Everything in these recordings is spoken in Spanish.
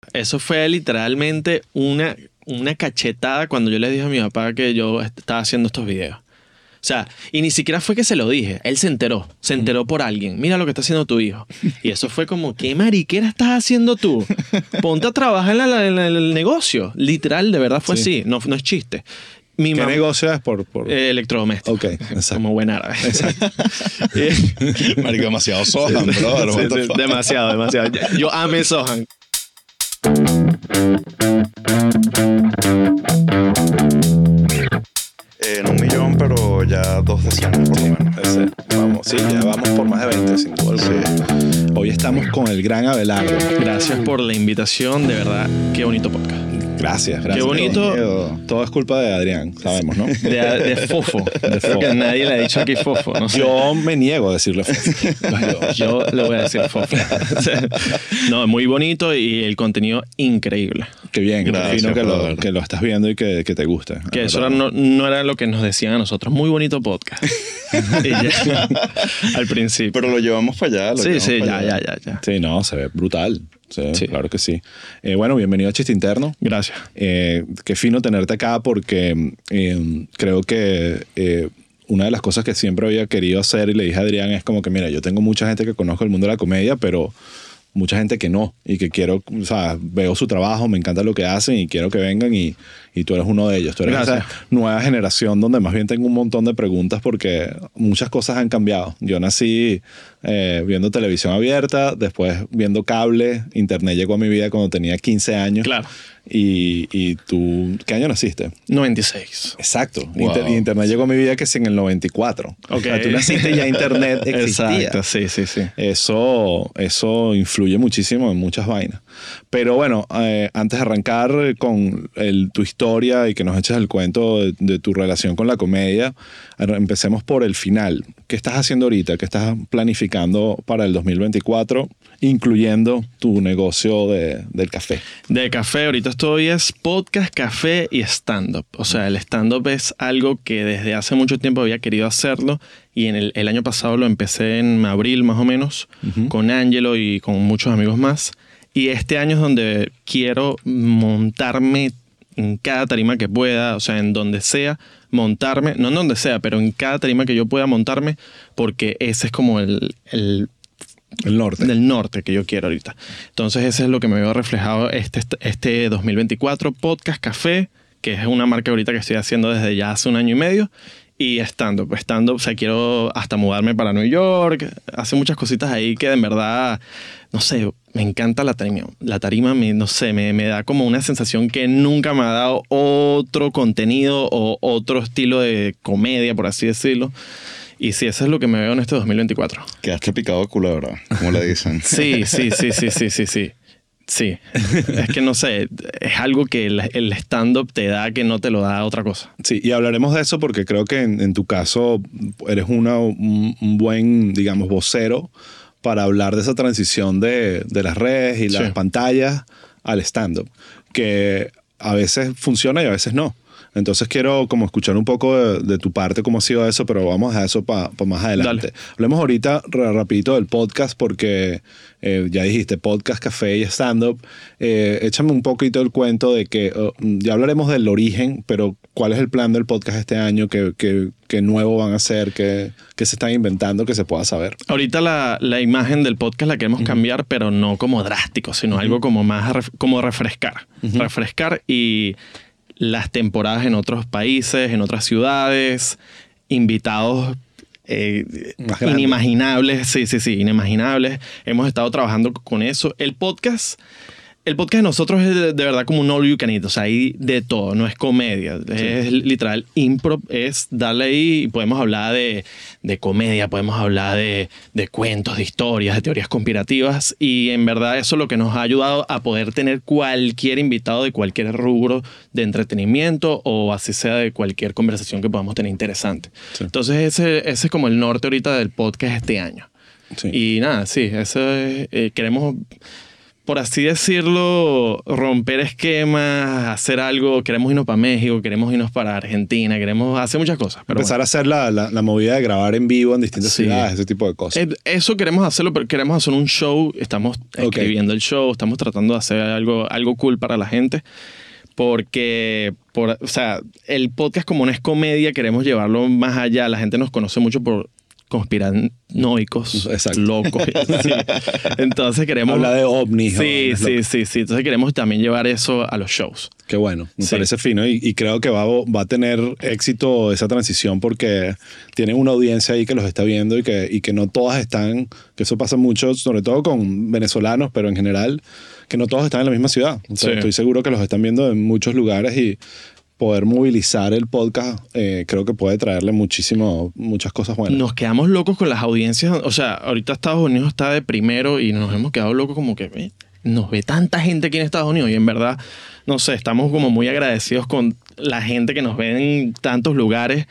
Eso fue literalmente una cachetada cuando yo le dije a mi papá que yo estaba haciendo estos videos. O sea, y ni siquiera fue que se lo dije. Él se enteró por alguien. Mira lo que está haciendo tu hijo. Y eso fue como, ¿qué mariquera estás haciendo tú? Ponte a trabajar en el negocio. Literal, de verdad fue así. No es chiste. ¿Qué negocio es por...? Electrodoméstico. Ok, exacto. Como buen árabe. Exacto. Marico, demasiado Sohan, bro. Sí, demasiado. Yo amé Sohan. En 1 millón, pero ya 2 decenas, por lo menos. Vamos, ya vamos por más de 20, sin duda alguna. Hoy estamos con el gran Abelardo. Gracias por la invitación. De verdad, qué bonito podcast. Gracias. Qué bonito. Todo es culpa de Adrián, sabemos, ¿no? De Fofo. Porque nadie le ha dicho aquí Fofo. No sé. Yo me niego a decirle Fofo. Yo le voy a decir Fofo. No, es muy bonito y el contenido increíble. Qué bien, Gracias, fino que lo estás viendo y que te gusta. Que eso no era lo que nos decían a nosotros. Muy bonito podcast. Y ya, al principio. Pero lo llevamos para allá. Sí, ya. Sí, no, se ve brutal. Sí. Claro que sí. Bueno, bienvenido a Chiste Interno. Gracias. Qué fino tenerte acá porque creo que una de las cosas que siempre había querido hacer y le dije a Adrián es como que, mira, yo tengo mucha gente que conozco el mundo de la comedia, pero mucha gente que no y que quiero, o sea, veo su trabajo, me encanta lo que hacen y quiero que vengan y tú eres uno de ellos. Tú eres esa nueva generación donde más bien tengo un montón de preguntas porque muchas cosas han cambiado. Yo nací viendo televisión abierta, después viendo cable, internet llegó a mi vida cuando tenía 15 años. Claro. Y tú, ¿qué año naciste? 96. Exacto. Wow. Internet llegó a mi vida que sí en el 94. Ok. O sea, tú naciste y ya internet existía. Exacto, sí. Eso influye muchísimo en muchas vainas. Pero bueno, antes de arrancar con tu historia y que nos eches el cuento de tu relación con la comedia, empecemos por el final. ¿Qué estás haciendo ahorita? ¿Qué estás planificando para el 2024, incluyendo tu negocio del café? De café, ahorita es podcast, café y stand-up. O sea, el stand-up es algo que desde hace mucho tiempo había querido hacerlo y el año pasado lo empecé en abril más o menos con Angelo y con muchos amigos más. Y este año es donde quiero montarme en cada tarima que pueda, o sea, en donde sea, montarme, no en donde sea, pero en cada tarima que yo pueda montarme, porque ese es como el norte. Del norte que yo quiero ahorita. Entonces ese es lo que me veo reflejado este 2024. Podcast Café, que es una marca ahorita que estoy haciendo desde ya hace 1 año y medio. Y stand-up, o sea, quiero hasta mudarme para New York, hacer muchas cositas ahí que en verdad, no sé, me encanta la tarima. La tarima, no sé, me da como una sensación que nunca me ha dado otro contenido o otro estilo de comedia, por así decirlo. Y sí, eso es lo que me veo en este 2024. Quedaste picado de culebra, como le dicen. Sí. Sí, es que no sé, es algo que el stand-up te da que no te lo da otra cosa. Sí, y hablaremos de eso porque creo que en tu caso eres un buen, digamos, vocero para hablar de esa transición de las redes y las pantallas al stand-up, que a veces funciona y a veces no. Entonces quiero como escuchar un poco de tu parte cómo ha sido eso, pero vamos a dejar eso para más adelante. Dale. Hablemos ahorita rapidito del podcast porque ya dijiste podcast, café y stand-up. Échame un poquito el cuento de que ya hablaremos del origen, pero ¿cuál es el plan del podcast este año? ¿Qué nuevo van a hacer? ¿Qué se están inventando que se pueda saber? Ahorita la imagen del podcast la queremos cambiar, pero no como drástico, sino algo como más como refrescar. Refrescar y las temporadas en otros países, en otras ciudades, invitados inimaginables. Sí, inimaginables. Hemos estado trabajando con eso. El podcast de nosotros es de verdad como un all you can eat. O sea, hay de todo. No es comedia. Sí. Es literal improv. Es darle ahí y podemos hablar de comedia, podemos hablar de cuentos, de historias, de teorías conspirativas. Y en verdad eso es lo que nos ha ayudado a poder tener cualquier invitado de cualquier rubro de entretenimiento o así sea de cualquier conversación que podamos tener interesante. Sí. Entonces ese es como el norte ahorita del podcast este año. Sí. Y nada, sí, eso es, queremos por así decirlo, romper esquemas, hacer algo. Queremos irnos para México, queremos irnos para Argentina, queremos hacer muchas cosas. Pero Empezar a hacer la movida de grabar en vivo en distintas ciudades, ese tipo de cosas. Eso queremos hacerlo, pero queremos hacer un show. Estamos escribiendo el show, estamos tratando de hacer algo cool para la gente. Porque, o sea, el podcast como no es comedia, queremos llevarlo más allá. La gente nos conoce mucho por conspiranoicos, locos. Sí. Entonces queremos... Habla de ovnis. Sí. Entonces queremos también llevar eso a los shows. Qué bueno, me parece fino y creo que va a tener éxito esa transición porque tienen una audiencia ahí que los está viendo y que no todas están, que eso pasa mucho, sobre todo con venezolanos, pero en general, que no todos están en la misma ciudad. Entonces, estoy seguro que los están viendo en muchos lugares y poder movilizar el podcast creo que puede traerle muchas cosas buenas. Nos quedamos locos con las audiencias. O sea, ahorita Estados Unidos está de primero y nos hemos quedado locos como que nos ve tanta gente aquí en Estados Unidos y en verdad, no sé, estamos como muy agradecidos con la gente que nos ve en tantos lugares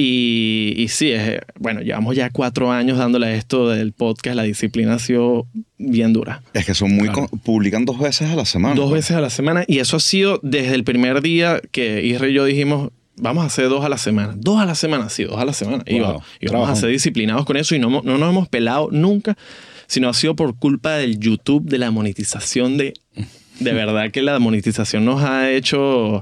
y sí, bueno, llevamos ya 4 años dándole a esto del podcast. La disciplina ha sido bien dura. Es que son muy... Publican 2 veces a la semana. 2 veces a la semana y eso ha sido desde el primer día que Isra y yo dijimos, vamos a hacer 2 a la semana. 2 a la semana, sí, 2 a la semana. Wow, y vamos a ser disciplinados con eso y no nos hemos pelado nunca, sino ha sido por culpa del YouTube, de la monetización de verdad que la monetización nos ha hecho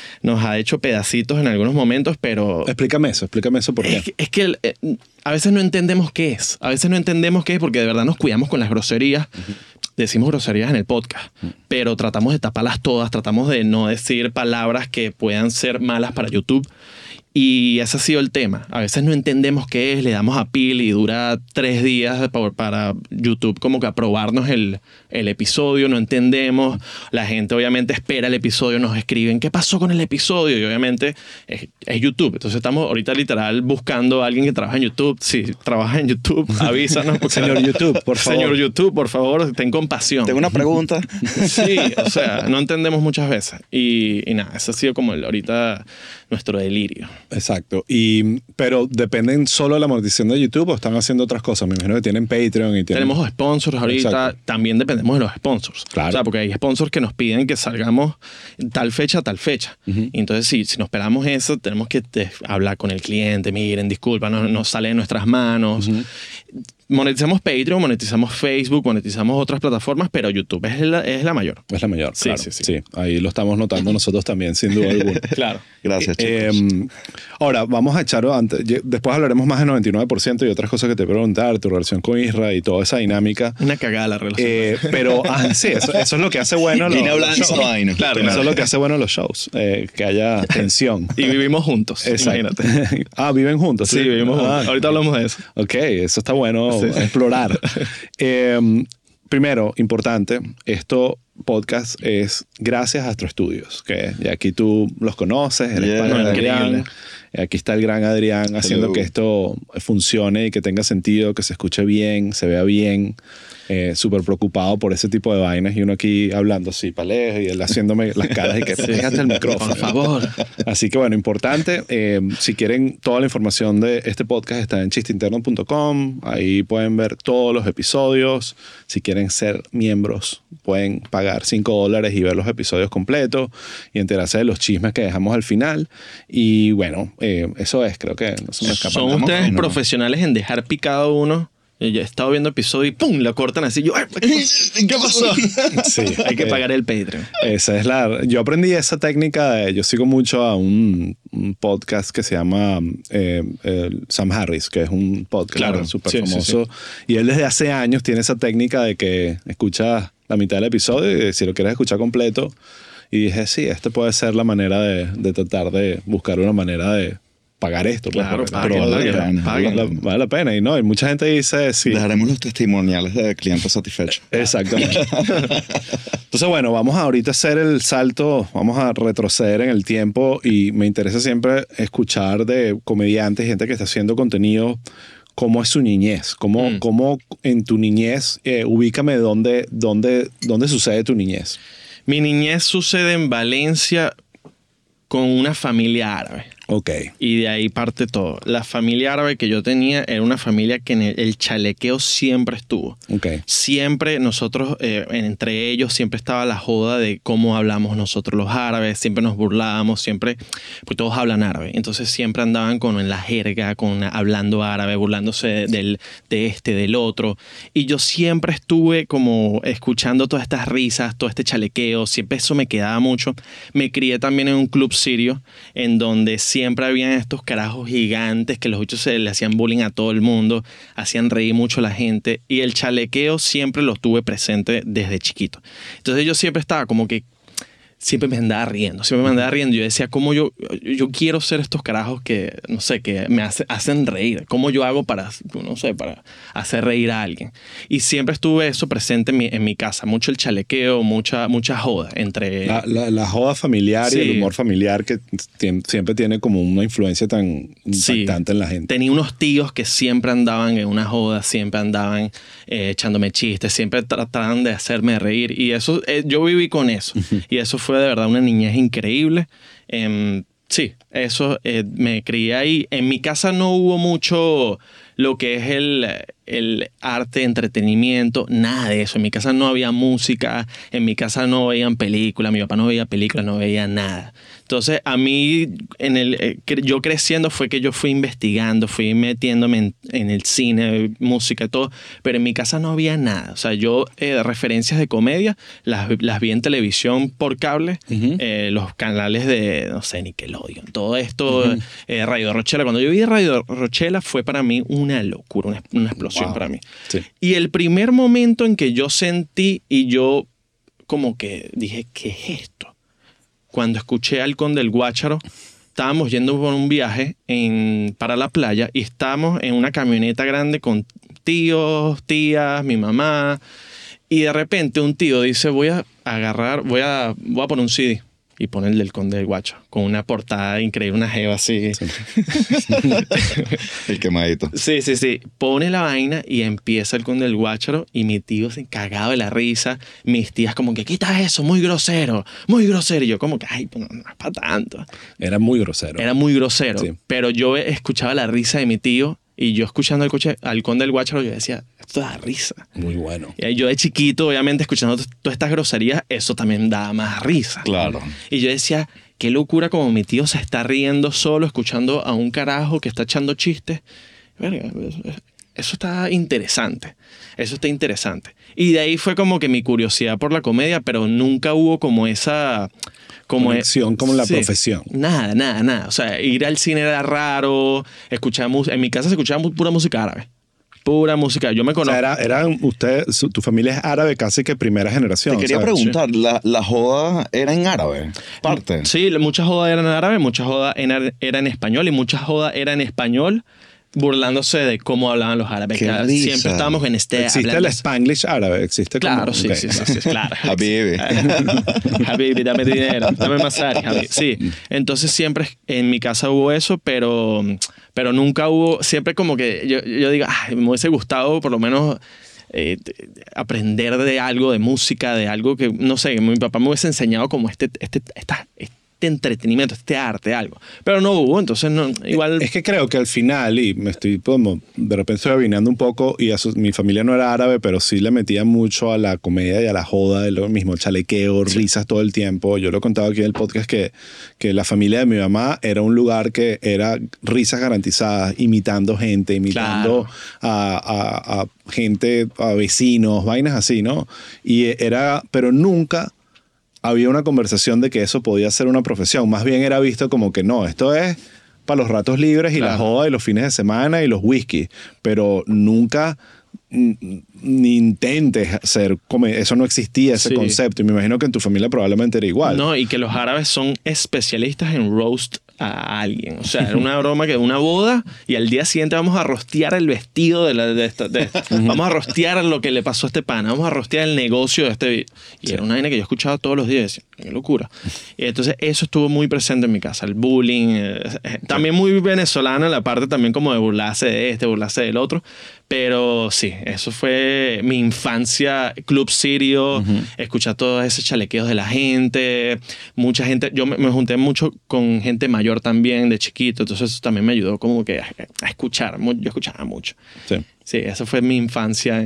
pedacitos en algunos momentos, pero... Explícame eso por qué. Es que a veces no entendemos qué es. A veces no entendemos qué es porque de verdad nos cuidamos con las groserías. Decimos groserías en el podcast, pero tratamos de taparlas todas, tratamos de no decir palabras que puedan ser malas para YouTube. Y ese ha sido el tema. A veces no entendemos qué es, le damos a pil y dura 3 días para YouTube como que aprobarnos el episodio, no entendemos. La gente obviamente espera el episodio, nos escriben ¿qué pasó con el episodio? Y obviamente es YouTube. Entonces estamos ahorita literal buscando a alguien que trabaja en YouTube. Si trabaja en YouTube, avísanos. Señor YouTube, por favor. Señor YouTube, por favor, ten compasión. Tengo una pregunta. Sí, o sea, no entendemos muchas veces. Y nada, ese ha sido como ahorita nuestro delirio. Exacto. Pero ¿dependen solo de la monetización de YouTube o están haciendo otras cosas? Me imagino que tienen Patreon y tenemos sponsors ahorita. Exacto. También dependemos de los sponsors. Claro. O sea, porque hay sponsors que nos piden que salgamos tal fecha a tal fecha. Y entonces, si nos esperamos eso, tenemos que hablar con el cliente. Miren, disculpa, no sale de nuestras manos. Monetizamos Patreon, monetizamos Facebook, monetizamos otras plataformas, pero YouTube es la mayor. Es la mayor, sí, claro. Sí. Ahí lo estamos notando nosotros también, sin duda alguna. Claro. Gracias, chicos. Ahora, vamos a echar... Después hablaremos más del 99% y otras cosas que te preguntar, tu relación con Isra y toda esa dinámica. Una cagada la relación. Pero sí, eso es lo que hace bueno los shows. Claro, eso es lo que hace bueno los shows, que haya tensión. Y vivimos juntos, imagínate. ¿Viven juntos? Sí, vivimos juntos. Ahorita hablamos de eso. Ok, eso está bueno. Explorar. Primero, importante, podcast es gracias a Astro Studios, que y aquí tú los conoces, el español Adrián. Aquí está el gran Adrián haciendo que esto funcione y que tenga sentido, que se escuche bien, se vea bien. Súper preocupado por ese tipo de vainas y uno aquí hablando así para lejos y él haciéndome las caras y que pégate el micrófono. Por favor. Así que bueno, importante. Si quieren, toda la información de este podcast está en chisteinterno.com. Ahí pueden ver todos los episodios. Si quieren ser miembros, pueden pagar $5 y ver los episodios completos y enterarse de los chismes que dejamos al final. Y bueno, eso es, creo que no se me escapa. Son ustedes profesionales en dejar picado uno. Yo he estado viendo episodio y ¡pum! Lo cortan así. Yo, ¿qué pasó? Sí, hay que pagar el Patreon. Esa es yo aprendí esa técnica. Yo sigo mucho a un podcast que se llama Sam Harris, que es un podcast súper famoso. Sí. Y él desde hace años tiene esa técnica de que escuchas la mitad del episodio y si lo quieres escuchar completo. Y dije, sí, puede ser la manera de tratar de buscar una manera de pagar esto. Claro, vale la pena. Y mucha gente dice sí. Dejaremos los testimoniales de clientes satisfechos. Exactamente. Entonces, bueno, vamos ahorita a hacer el salto, vamos a retroceder en el tiempo y me interesa siempre escuchar de comediantes, gente que está haciendo contenido, cómo es su niñez, cómo en tu niñez, ubícame dónde sucede tu niñez. Mi niñez sucede en Valencia con una familia árabe. Ok. Y de ahí parte todo. La familia árabe que yo tenía era una familia que en el chalequeo siempre estuvo. Ok. Siempre nosotros, entre ellos, siempre estaba la joda de cómo hablamos nosotros los árabes. Siempre nos burlábamos, siempre, pues todos hablan árabe. Entonces siempre andaban en la jerga, hablando árabe, burlándose del otro. Y yo siempre estuve como escuchando todas estas risas, todo este chalequeo. Siempre eso me quedaba mucho. Me crié también en un club sirio en donde siempre habían estos carajos gigantes que los bichos se le hacían bullying a todo el mundo, hacían reír mucho a la gente, y el chalequeo siempre lo tuve presente desde chiquito. Entonces yo siempre estaba como que siempre me andaba riendo. Yo decía, ¿cómo yo quiero ser estos carajos que, no sé, que me hacen reír? ¿Cómo yo hago para hacer reír a alguien? Y siempre estuve eso presente en mi casa. Mucho el chalequeo, mucha joda entre... La joda familiar y el humor familiar que siempre tiene como una influencia tan impactante en la gente. Tenía unos tíos que siempre andaban en una joda, siempre andaban echándome chistes, siempre trataban de hacerme reír. Y eso, yo viví con eso. Y eso fue de verdad una niñez increíble. Sí, eso me crié ahí. En mi casa no hubo mucho lo que es el arte, entretenimiento, nada de eso. En mi casa no había música, en mi casa no veían películas, mi papá no veía películas, no veía nada. Entonces, a mí, yo creciendo fue que yo fui investigando, fui metiéndome en el cine, música y todo, pero en mi casa no había nada. O sea, yo referencias de comedia las vi en televisión por cable, los canales de, no sé, Nickelodeon, todo esto, Radio Rochela. Cuando yo vi Radio Rochela fue para mí una locura, una explosión para mí. Sí. Y el primer momento en que yo sentí y yo como que dije, ¿qué es esto? Cuando escuché al Conde del Guácharo, estábamos yendo por un viaje para la playa y estábamos en una camioneta grande con tíos, tías, mi mamá, y de repente un tío dice, voy a poner un CD. Y pone el del Conde del Guácharo, con una portada increíble, una jeva así. Sí. El quemadito. Sí. Pone la vaina y empieza el Conde del Guácharo y mi tío se cagaba de la risa. Mis tías como que, quita eso, muy grosero, muy grosero. Y yo como que, ay, pues no es para tanto. Era muy grosero. Sí. Pero yo escuchaba la risa de mi tío y yo escuchando al Conde del Guácharo, yo decía, esto da risa. Muy bueno. Y yo de chiquito, obviamente, escuchando todas estas groserías, eso también daba más risa. Claro. Y yo decía, qué locura como mi tío se está riendo solo, escuchando a un carajo que está echando chistes. Eso está interesante. Y de ahí fue como que mi curiosidad por la comedia, pero nunca hubo como esa... conexión como la profesión. Nada. O sea, ir al cine era raro. En mi casa se escuchaba pura música árabe. Pura música. Yo me conozco. O sea, tu familia es árabe casi que primera generación. Te quería preguntar, ¿la joda era en árabe? Parte. Sí, muchas jodas eran en árabe, muchas jodas eran en español y muchas jodas eran en español burlándose de cómo hablaban los árabes. Siempre estábamos en ¿Existe el Spanglish árabe? ¿Existe como? Claro, sí, claro. Habibi. Habibi, dame dinero, dame masari, Habibi. Sí, entonces siempre en mi casa hubo eso, pero nunca hubo, siempre como que yo digo, me hubiese gustado por lo menos aprender de algo, de música, de algo que, no sé, mi papá me hubiese enseñado como este entretenimiento, este arte, algo. Pero no hubo, entonces no, igual... Es que creo que al final, y me estoy como, de repente estoy adivinando un poco, y mi familia no era árabe, pero sí le metía mucho a la comedia y a la joda, de lo mismo, chalequeo, risas todo el tiempo. Yo lo he contado aquí en el podcast que la familia de mi mamá era un lugar que era risas garantizadas, imitando gente, imitando a gente, a vecinos, vainas así, ¿no? Pero nunca había una conversación de que eso podía ser una profesión. Más bien era visto como que no, esto es para los ratos libres y la joda y los fines de semana y los whisky. Pero nunca ni intentes hacer eso, no existía ese concepto. Y me imagino que en tu familia probablemente era igual. No, y que los árabes son especialistas en roast a alguien. O sea, era una broma que una boda y al día siguiente vamos a rostear el vestido vamos a rostear lo que le pasó a este pana, vamos a rostear el negocio de este. Y era una vaina que yo escuchaba todos los días. qué locura. Y entonces eso estuvo muy presente en mi casa, el bullying, también muy venezolano en la parte también como de burlarse de burlarse del otro, pero sí, eso fue mi infancia, Club Sirio, escuchar todos esos chalequeos de la gente, mucha gente, yo me junté mucho con gente mayor también de chiquito, entonces eso también me ayudó como que a escuchar, yo escuchaba mucho. Sí. Sí, esa fue mi infancia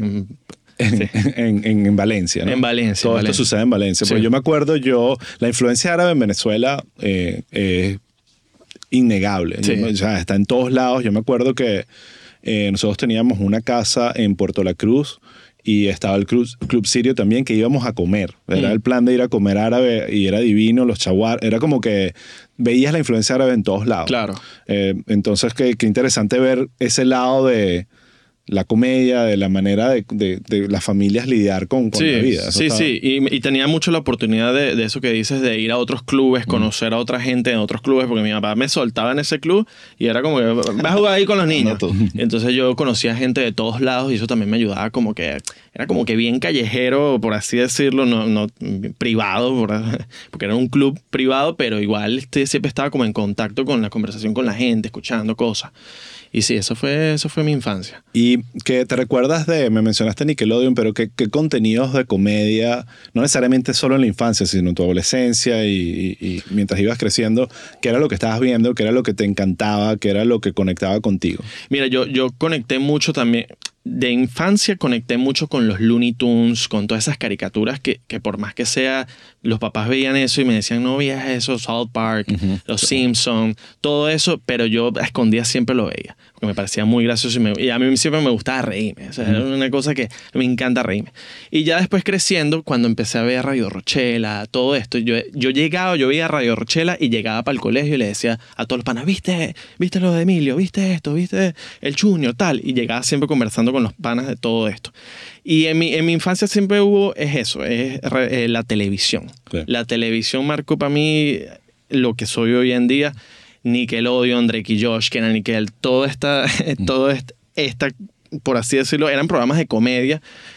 en Valencia, ¿no? En Valencia. Todo esto sucede en Valencia. Sí. Porque yo me acuerdo, la influencia árabe en Venezuela es innegable. Sí. O sea, está en todos lados. Yo me acuerdo que nosotros teníamos una casa en Puerto La Cruz y estaba el Club Sirio también, que íbamos a comer. Era el plan de ir a comer árabe y era divino, los chaguar. Era como que veías la influencia árabe en todos lados. Claro. Entonces, qué interesante ver ese lado de la comedia, de la manera de las familias lidiar con sí, la vida. Eso sí. Y tenía mucho la oportunidad de eso que dices, de ir a otros clubes, conocer a otra gente en otros clubes, porque mi papá me soltaba en ese club y era como que vas a jugar ahí con los niños. Entonces yo conocía gente de todos lados y eso también me ayudaba como que, era como que bien callejero, por así decirlo, no privado, porque era un club privado, pero igual siempre estaba como en contacto con la conversación con la gente, escuchando cosas. Y sí, eso fue mi infancia. Y que te recuerdas me mencionaste Nickelodeon, pero ¿qué contenidos de comedia, no necesariamente solo en la infancia, sino en tu adolescencia y mientras ibas creciendo, qué era lo que estabas viendo, qué era lo que te encantaba, qué era lo que conectaba contigo? Mira, yo conecté mucho también, de infancia conecté mucho con los Looney Tunes, con todas esas caricaturas que por más que sea, los papás veían eso y me decían, no veas eso, South Park, los Simpsons, todo eso, pero yo a escondidas siempre lo veía, porque me parecía muy gracioso y a mí siempre me gustaba reírme, o sea, era una cosa que me encanta reírme. Y ya después creciendo, cuando empecé a ver Radio Rochela, todo esto, yo veía Radio Rochela y llegaba para el colegio y le decía a todos los panas, ¿viste lo de Emilio? ¿Viste esto? ¿Viste el Junior? Tal. Y llegaba siempre conversando con los panas de todo esto. Y en mi infancia siempre es la televisión. Sí. La televisión marcó para mí lo que soy hoy en día. Nickelodeon, Drake y Josh, Kenan y Kel, todo esta, por así decirlo, eran programas de comedia.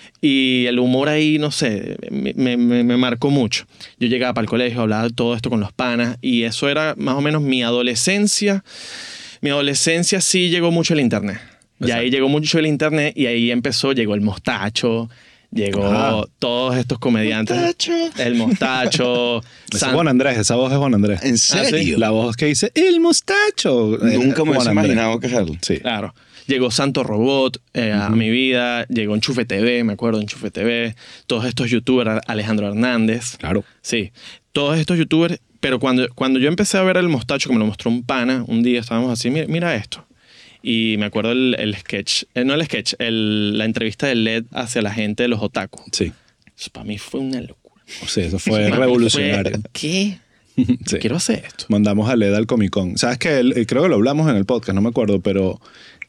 Y el humor ahí, no sé, me marcó mucho. Yo llegaba para el colegio, hablaba de todo esto con los panas y eso era más o menos mi adolescencia. Mi adolescencia sí llegó mucho el internet. Y ahí llegó mucho el internet y ahí llegó el Mostacho, llegó todos estos comediantes. El Mostacho. Esa voz es Juan Andrés. ¿En serio? ¿Sí? La voz que dice, el Mostacho. Nunca me hubiese imaginado que es él. Sí. Claro. Llegó Santo Robot a mi vida, llegó Enchufe TV, me acuerdo, Enchufe TV, todos estos youtubers, Alejandro Hernández. Claro. Sí, todos estos youtubers, pero cuando yo empecé a ver el Mostacho, que me lo mostró un pana, un día estábamos así, mira esto. Y me acuerdo el sketch, la entrevista de LED hacia la gente de los otaku. Sí. Eso para mí fue una locura. O sea, eso fue revolucionario. ¿Qué? Sí. Quiero hacer esto. Mandamos a LED al Comic Con. ¿Sabes qué? Creo que lo hablamos en el podcast, no me acuerdo, pero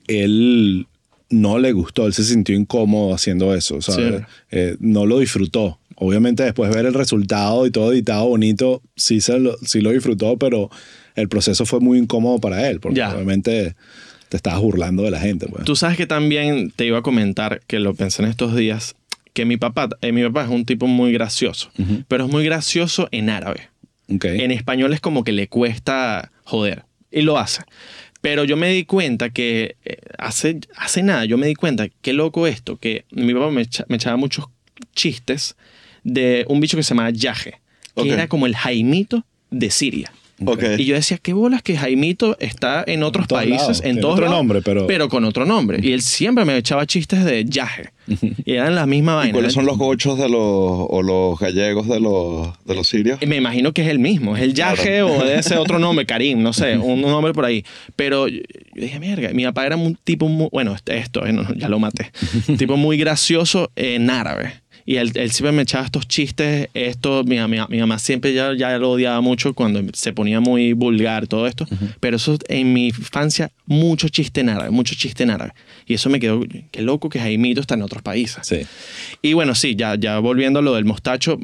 él no le gustó, él se sintió incómodo haciendo eso, ¿sabes? Sí. No lo disfrutó. Obviamente después ver el resultado y todo editado bonito, sí lo disfrutó, pero el proceso fue muy incómodo para él, porque obviamente te estabas burlando de la gente. Pues. Tú sabes que también te iba a comentar, que lo pensé en estos días, que mi papá es un tipo muy gracioso, pero es muy gracioso en árabe. Okay. En español es como que le cuesta joder, y lo hace. Pero yo me di cuenta que hace nada, yo me di cuenta, qué loco esto, que mi papá me echaba muchos chistes de un bicho que se llamaba Yaje, que era como el Jaimito de Siria. Okay. Y yo decía, qué bolas que Jaimito está en otros países, en todos otro lados, nombre, pero con otro nombre. Y él siempre me echaba chistes de Yaje. Y eran la misma vaina. ¿Y cuáles son los gochos o los gallegos de los sirios? Me imagino que es el mismo. Es el Yaje o de ese otro nombre, Karim, no sé, un nombre por ahí. Pero yo dije, mierda, mi papá era un tipo muy... Bueno, ya lo maté. Un tipo muy gracioso en árabe. Y él siempre me echaba estos chistes, mi mamá siempre ya lo odiaba mucho cuando se ponía muy vulgar todo esto, pero eso en mi infancia, mucho chiste en árabe. Y eso me quedó, qué loco que Jaimito está en otros países. Sí. Y bueno, sí, ya volviendo a lo del Mostacho,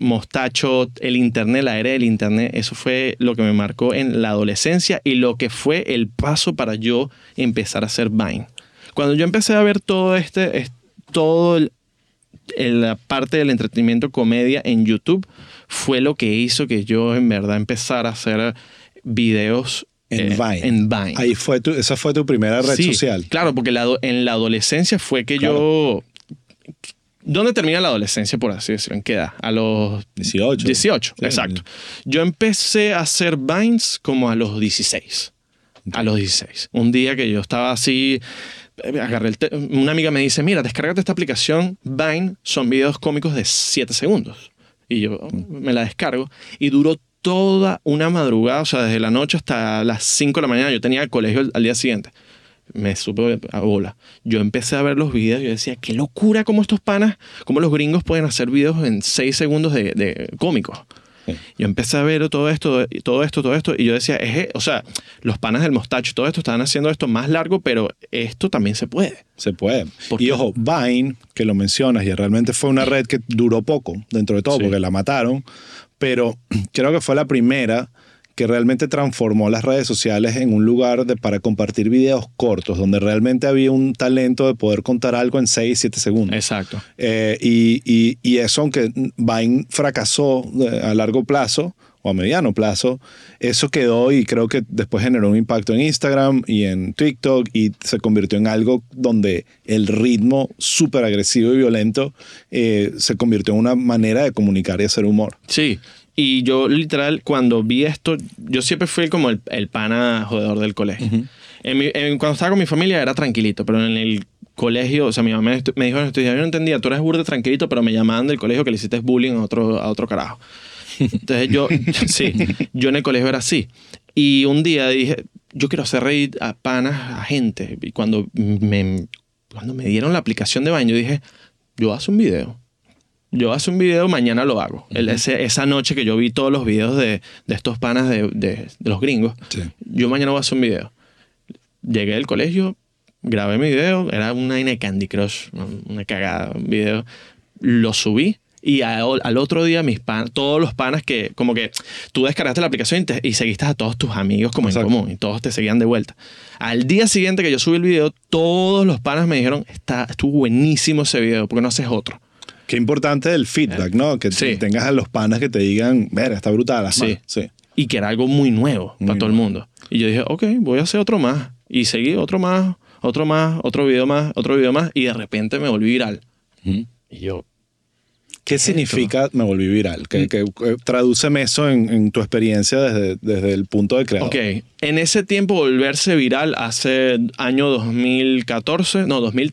el internet, la era del internet, eso fue lo que me marcó en la adolescencia y lo que fue el paso para yo empezar a hacer Vine. Cuando yo empecé a ver todo la parte del entretenimiento comedia en YouTube fue lo que hizo que yo en verdad empezara a hacer videos En Vine. en Vine. Ahí esa fue tu primera red Sí, social. claro, porque en la adolescencia fue que Claro. ¿Dónde termina la adolescencia, por así decirlo? ¿En qué edad? A los 18. 18, Sí. exacto. Yo empecé a hacer Vines como a los 16. A los 16. Un día que yo estaba así, una amiga me dice, mira, descárgate esta aplicación Vine, son videos cómicos de 7 segundos. Y yo me la descargo y duró toda una madrugada, o sea, desde la noche hasta las 5 de la mañana. Yo tenía el colegio al día siguiente. Me supe a bola. Yo empecé a ver los videos y yo decía, qué locura cómo estos panas, cómo los gringos pueden hacer videos en 6 segundos de cómicos. Sí. Yo empecé a ver todo esto, y yo decía, o sea, los panas del mostacho, todo esto estaban haciendo esto más largo, pero esto también se puede. Se puede. ¿Por Y qué? ojo, Vine, que lo mencionas, y realmente fue una red que duró poco, dentro de todo, Sí. porque la mataron, pero creo que fue la primera que realmente transformó las redes sociales en un lugar para compartir videos cortos, donde realmente había un talento de poder contar algo en 6, 7 segundos. Exacto. Y eso, aunque Vine fracasó a largo plazo o a mediano plazo, eso quedó y creo que después generó un impacto en Instagram y en TikTok y se convirtió en algo donde el ritmo súper agresivo y violento se convirtió en una manera de comunicar y hacer humor. Sí. Y yo literal, cuando vi esto, yo siempre fui como el pana jodedor del colegio. Cuando estaba con mi familia era tranquilito, pero en el colegio, o sea, mi mamá me dijo, yo no entendía, tú eres burda tranquilito, pero me llamaban del colegio que le hiciste bullying a otro carajo. Entonces yo en el colegio era así. Y un día dije, yo quiero hacer reír a panas, a gente. Y cuando me dieron la aplicación de Vine, yo dije, yo voy a hacer un video. Mañana lo hago. Esa noche que yo vi todos los videos de estos panas de los gringos, Sí. yo mañana voy a hacer un video. Llegué del colegio, grabé mi video, era una vaina de Candy Crush, una cagada, un video. Lo subí y al otro día todos los panas que como que tú descargaste la aplicación y seguiste a todos tus amigos como Exacto. en común y todos te seguían de vuelta. Al día siguiente que yo subí el video, todos los panas me dijeron, estuvo buenísimo ese video, ¿por qué no haces otro? Qué importante el feedback, ¿no? Que Sí. tengas a los panas que te digan, mira, está brutal. Sí. Sí. Y que era algo muy nuevo Muy para todo el nuevo. mundo. Y yo dije, ok, voy a hacer otro más. Y seguí otro más, otro video más. Y de repente me volví viral. Ujú. Y yo, ¿Qué significa me volví viral? Tradúceme eso en tu experiencia desde el punto de creador. ok, en ese tiempo volverse viral hace año 2013.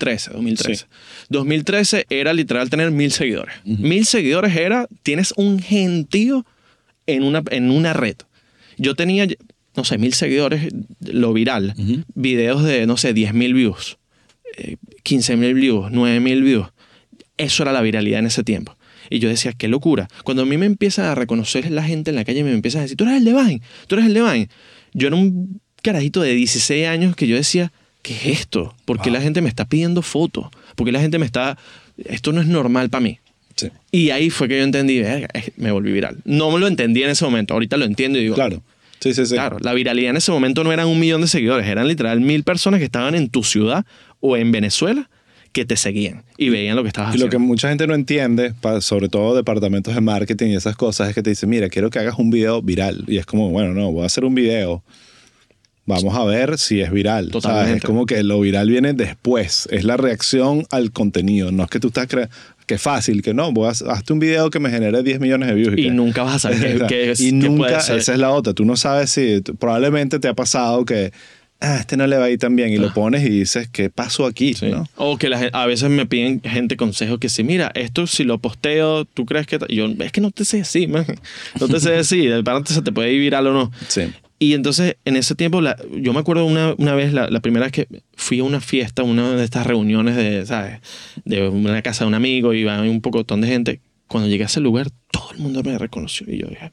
2013 era literal tener 1000 seguidores. 1000 seguidores tienes un gentío en una red. Yo tenía, no sé, 1000 seguidores, lo viral. Videos de, no sé, 10.000 views, 15.000 views, 9.000 views. Eso era la viralidad en ese tiempo. Y yo decía, qué locura. Cuando a mí me empieza a reconocer la gente en la calle, me empieza a decir, tú eres el de Vine, tú eres el de Vine. Yo era un carajito de 16 años que yo decía, ¿qué es esto? ¿Por qué la gente me está pidiendo fotos? ¿Por qué la gente esto no es normal para mí? Sí. Y ahí fue que yo entendí, verga, me volví viral. No me lo entendí en ese momento, ahorita lo entiendo y digo, Claro. Sí. claro, la viralidad en ese momento no eran 1 millón de seguidores, eran literal 1000 personas que estaban en tu ciudad o en Venezuela que te seguían y veían lo que estabas Y lo haciendo. que mucha gente no entiende, sobre todo departamentos de marketing y esas cosas, es que te dicen, mira, quiero que hagas un video viral. Y es como, bueno, no, voy a hacer un video. Vamos a ver si es viral. Totalmente. ¿Sabes? Es como que lo viral viene después. Es la reacción al contenido. No es que tú estás que es fácil, que no, hazte un video que me genere 10 millones de views. Y nunca vas a saber qué Y nunca, puede ser. esa es la otra. Tú no sabes si, probablemente te ha pasado que, este no le va a ir tan bien. Y lo pones y dices, ¿qué pasó aquí? Sí. ¿No? O que a veces me piden gente consejos que si, mira, esto si lo posteo, ¿tú crees que...? Y yo, es que no te sé decir, man. No te sé decir. De repente se te puede ir viral o no. Sí. Y entonces, en ese tiempo, yo me acuerdo una vez, la primera vez que fui a una fiesta, una de estas reuniones de, ¿sabes? De una casa de un amigo y iba un pocotón de gente. Cuando llegué a ese lugar, todo el mundo me reconoció. Y yo dije,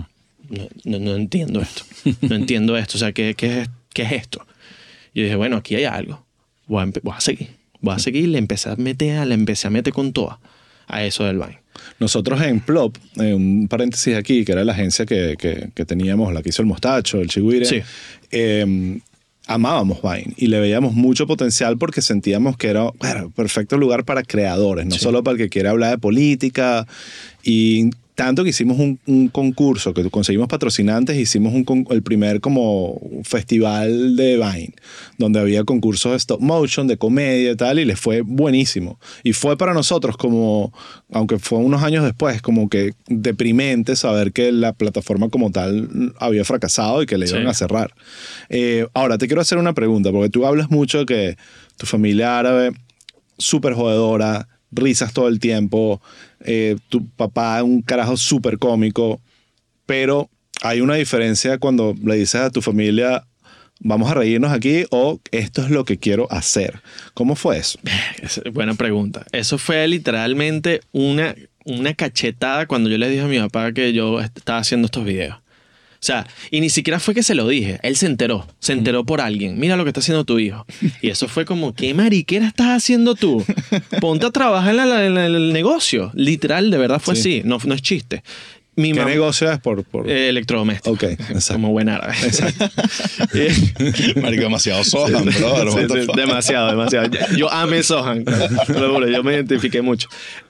no entiendo esto. No entiendo esto. O sea, ¿qué es esto? Y yo dije, bueno, aquí hay algo. Voy a seguir. Le empecé a meter con toda a eso del Vine. Nosotros en Plop, un paréntesis aquí, que era la agencia que teníamos, la que hizo el Mostacho, el Chigüire, Sí. amábamos Vine y le veíamos mucho potencial porque sentíamos que era perfecto lugar para creadores, no Sí. solo para el que quiere hablar de política. Y tanto que hicimos un concurso, que conseguimos patrocinantes, hicimos el primer como festival de Vine, donde había concursos de stop motion, de comedia y tal, y les fue buenísimo. Y fue para nosotros como, aunque fue unos años después, como que deprimente saber que la plataforma como tal había fracasado y que le iban a cerrar. Ahora, te quiero hacer una pregunta, porque tú hablas mucho de que tu familia árabe, súper jodedora, risas todo el tiempo, tu papá un carajo súper cómico, pero hay una diferencia cuando le dices a tu familia, vamos a reírnos aquí, o esto es lo que quiero hacer. ¿Cómo fue eso? Buena pregunta. Eso fue literalmente una cachetada cuando yo le dije a mi papá que yo estaba haciendo estos videos. O sea, y ni siquiera fue que se lo dije. Él se enteró por alguien. Mira lo que está haciendo tu hijo. Y eso fue como, ¿qué mariquera estás haciendo tú? Ponte a trabajar en el negocio. Literal, de verdad fue así. No es chiste. ¿Qué negocio es? Por... electrodoméstico. Ok, exacto. Como buen árabe. Exacto. Marico, demasiado Sohan, bro. Sí, demasiado. Yo amé Sohan. Lo juro, yo me identifiqué mucho.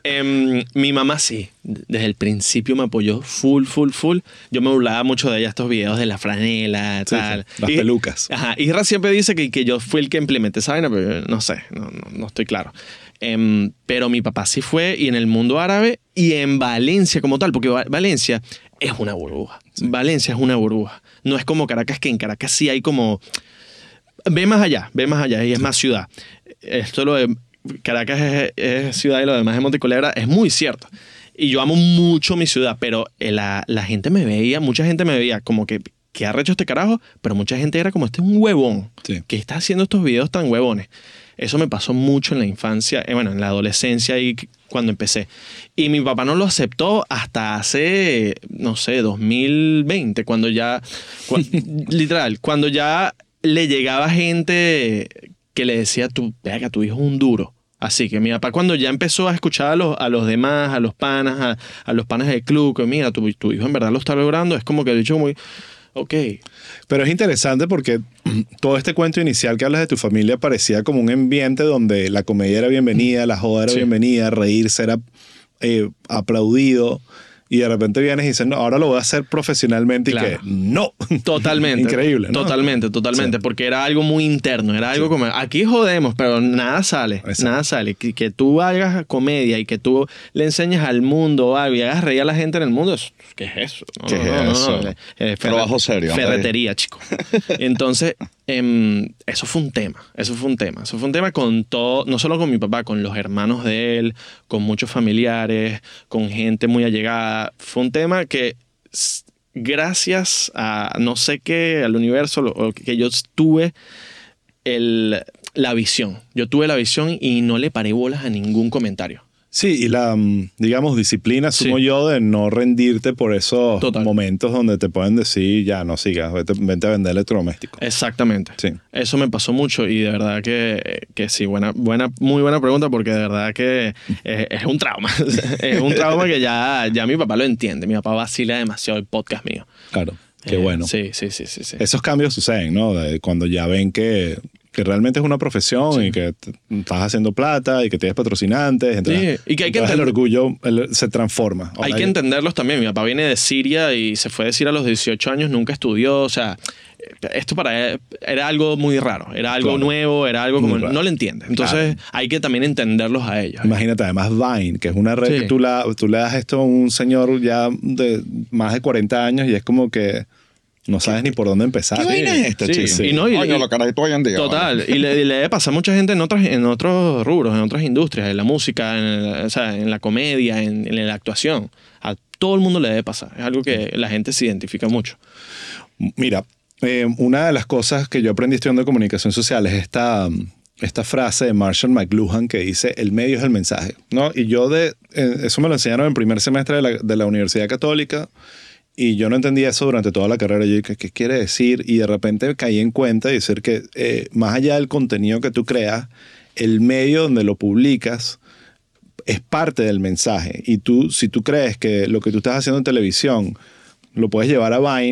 Mi mamá sí. Desde el principio me apoyó full. Yo me burlaba mucho de ella, estos videos de la franela, tal. Sí, las pelucas. Ajá. Isra siempre dice que yo fui el que implementé esa vaina, pero no sé, no estoy claro. Pero mi papá sí fue, y en el mundo árabe y en Valencia como tal, porque Valencia es una burbuja. Sí. Valencia es una burbuja. No es como Caracas, que en Caracas sí hay como... Ve más allá y es más ciudad. Esto lo de Caracas es ciudad y lo demás es Monteculebra es muy cierto. Y yo amo mucho mi ciudad, pero la gente mucha gente me veía como que ¿qué arrecho este carajo? Pero mucha gente era como, este es un huevón. Sí. Que está haciendo estos videos tan huevones. Eso me pasó mucho en la infancia, en la adolescencia y cuando empecé. Y mi papá no lo aceptó hasta hace, no sé, 2020, cuando ya, literal, cuando ya le llegaba gente que le decía, venga, tu hijo es un duro. Así que mi papá, cuando ya empezó a escuchar a los demás, a los panas, a los panas del club, que mira, tu hijo en verdad lo está logrando, es como que el dicho muy... Ok. Pero es interesante porque todo este cuento inicial que hablas de tu familia parecía como un ambiente donde la comedia era bienvenida, la joda era bienvenida, reírse era aplaudido, y de repente vienes y dices, no, ahora lo voy a hacer profesionalmente, claro. Y que no. Totalmente. Increíble, ¿no? Totalmente, sí. Porque era algo muy interno, era algo como, aquí jodemos, pero nada sale. Exacto. Nada sale. Que tú hagas comedia y que tú le enseñes al mundo algo y hagas reír a la gente en el mundo, ¿qué es eso? ¿Qué es eso? Trabajo serio. Ferretería, chico. Entonces, eso fue un tema con todo, no solo con mi papá, con los hermanos de él, con muchos familiares, con gente muy allegada. Fue un tema que gracias a no sé qué, al universo, que yo tuve la visión. Yo tuve la visión y no le paré bolas a ningún comentario. Sí, y la, digamos, disciplina, asumo yo, de no rendirte por esos momentos donde te pueden decir, ya, no sigas, vente a vender electrodomésticos. Exactamente. Sí. Eso me pasó mucho y de verdad que sí, muy buena pregunta, porque de verdad que es un trauma. Es un trauma que ya mi papá lo entiende. Mi papá vacila demasiado el podcast mío. Claro, qué bueno. Sí. Esos cambios suceden, ¿no? Cuando ya ven que realmente es una profesión y que estás haciendo plata y que tienes patrocinantes. Entonces, y que hay que el orgullo se transforma. Hay que entenderlos también. Mi papá viene de Siria y se fue de Siria a los 18 años, nunca estudió. O sea, esto para él era algo muy raro, era algo nuevo, era algo como... No lo entiende. Entonces hay que también entenderlos a ellos. Imagínate, además Vine, que es una red que tú le das esto a un señor ya de más de 40 años y es como que... No sabes ni por dónde empezar. ¿Qué vaina es esta, chico? Sí. Coño, lo carajito hoy en día. Total. Vale. Y le debe pasar a mucha gente en otros rubros, en otras industrias, en la música, en la comedia, en la actuación. A todo el mundo le debe pasar. Es algo que la gente se identifica mucho. Mira, una de las cosas que yo aprendí estudiando comunicación social es esta frase de Marshall McLuhan que dice, el medio es el mensaje, ¿no? Y yo eso me lo enseñaron en primer semestre de la Universidad Católica. Y yo no entendía eso durante toda la carrera. Yo dije, ¿qué quiere decir? Y de repente caí en cuenta y decir que más allá del contenido que tú creas, el medio donde lo publicas es parte del mensaje. Y si tú crees que lo que tú estás haciendo en televisión lo puedes llevar a Vine,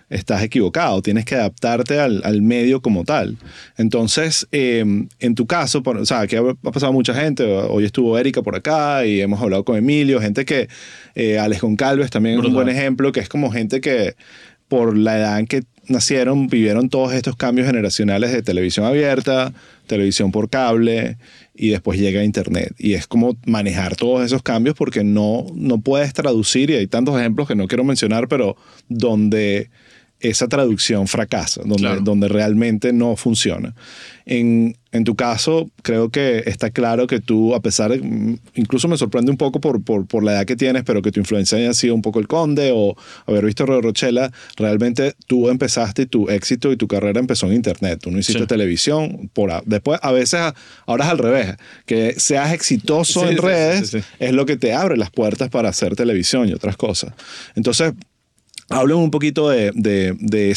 estás equivocado. Tienes que adaptarte al medio como tal. Entonces, en tu caso, o sea, aquí ha pasado mucha gente. Hoy estuvo Erika por acá y hemos hablado con Emilio. Gente que, Alex Goncalves también es un buen ejemplo, que es como gente que por la edad en que nacieron, vivieron todos estos cambios generacionales de televisión abierta, televisión por cable y después llega a internet. Y es como manejar todos esos cambios porque no puedes traducir, y hay tantos ejemplos que no quiero mencionar, pero donde esa traducción fracasa, donde realmente no funciona. En tu caso, creo que está claro que tú, a pesar de, incluso me sorprende un poco por la edad que tienes, pero que tu influencia haya sido un poco El Conde o haber visto Río Rochela, realmente tú empezaste tu éxito y tu carrera empezó en internet. Tú no hiciste televisión. Después, a veces, ahora es al revés. Que seas exitoso en redes es lo que te abre las puertas para hacer televisión y otras cosas. Entonces, háblame un poquito de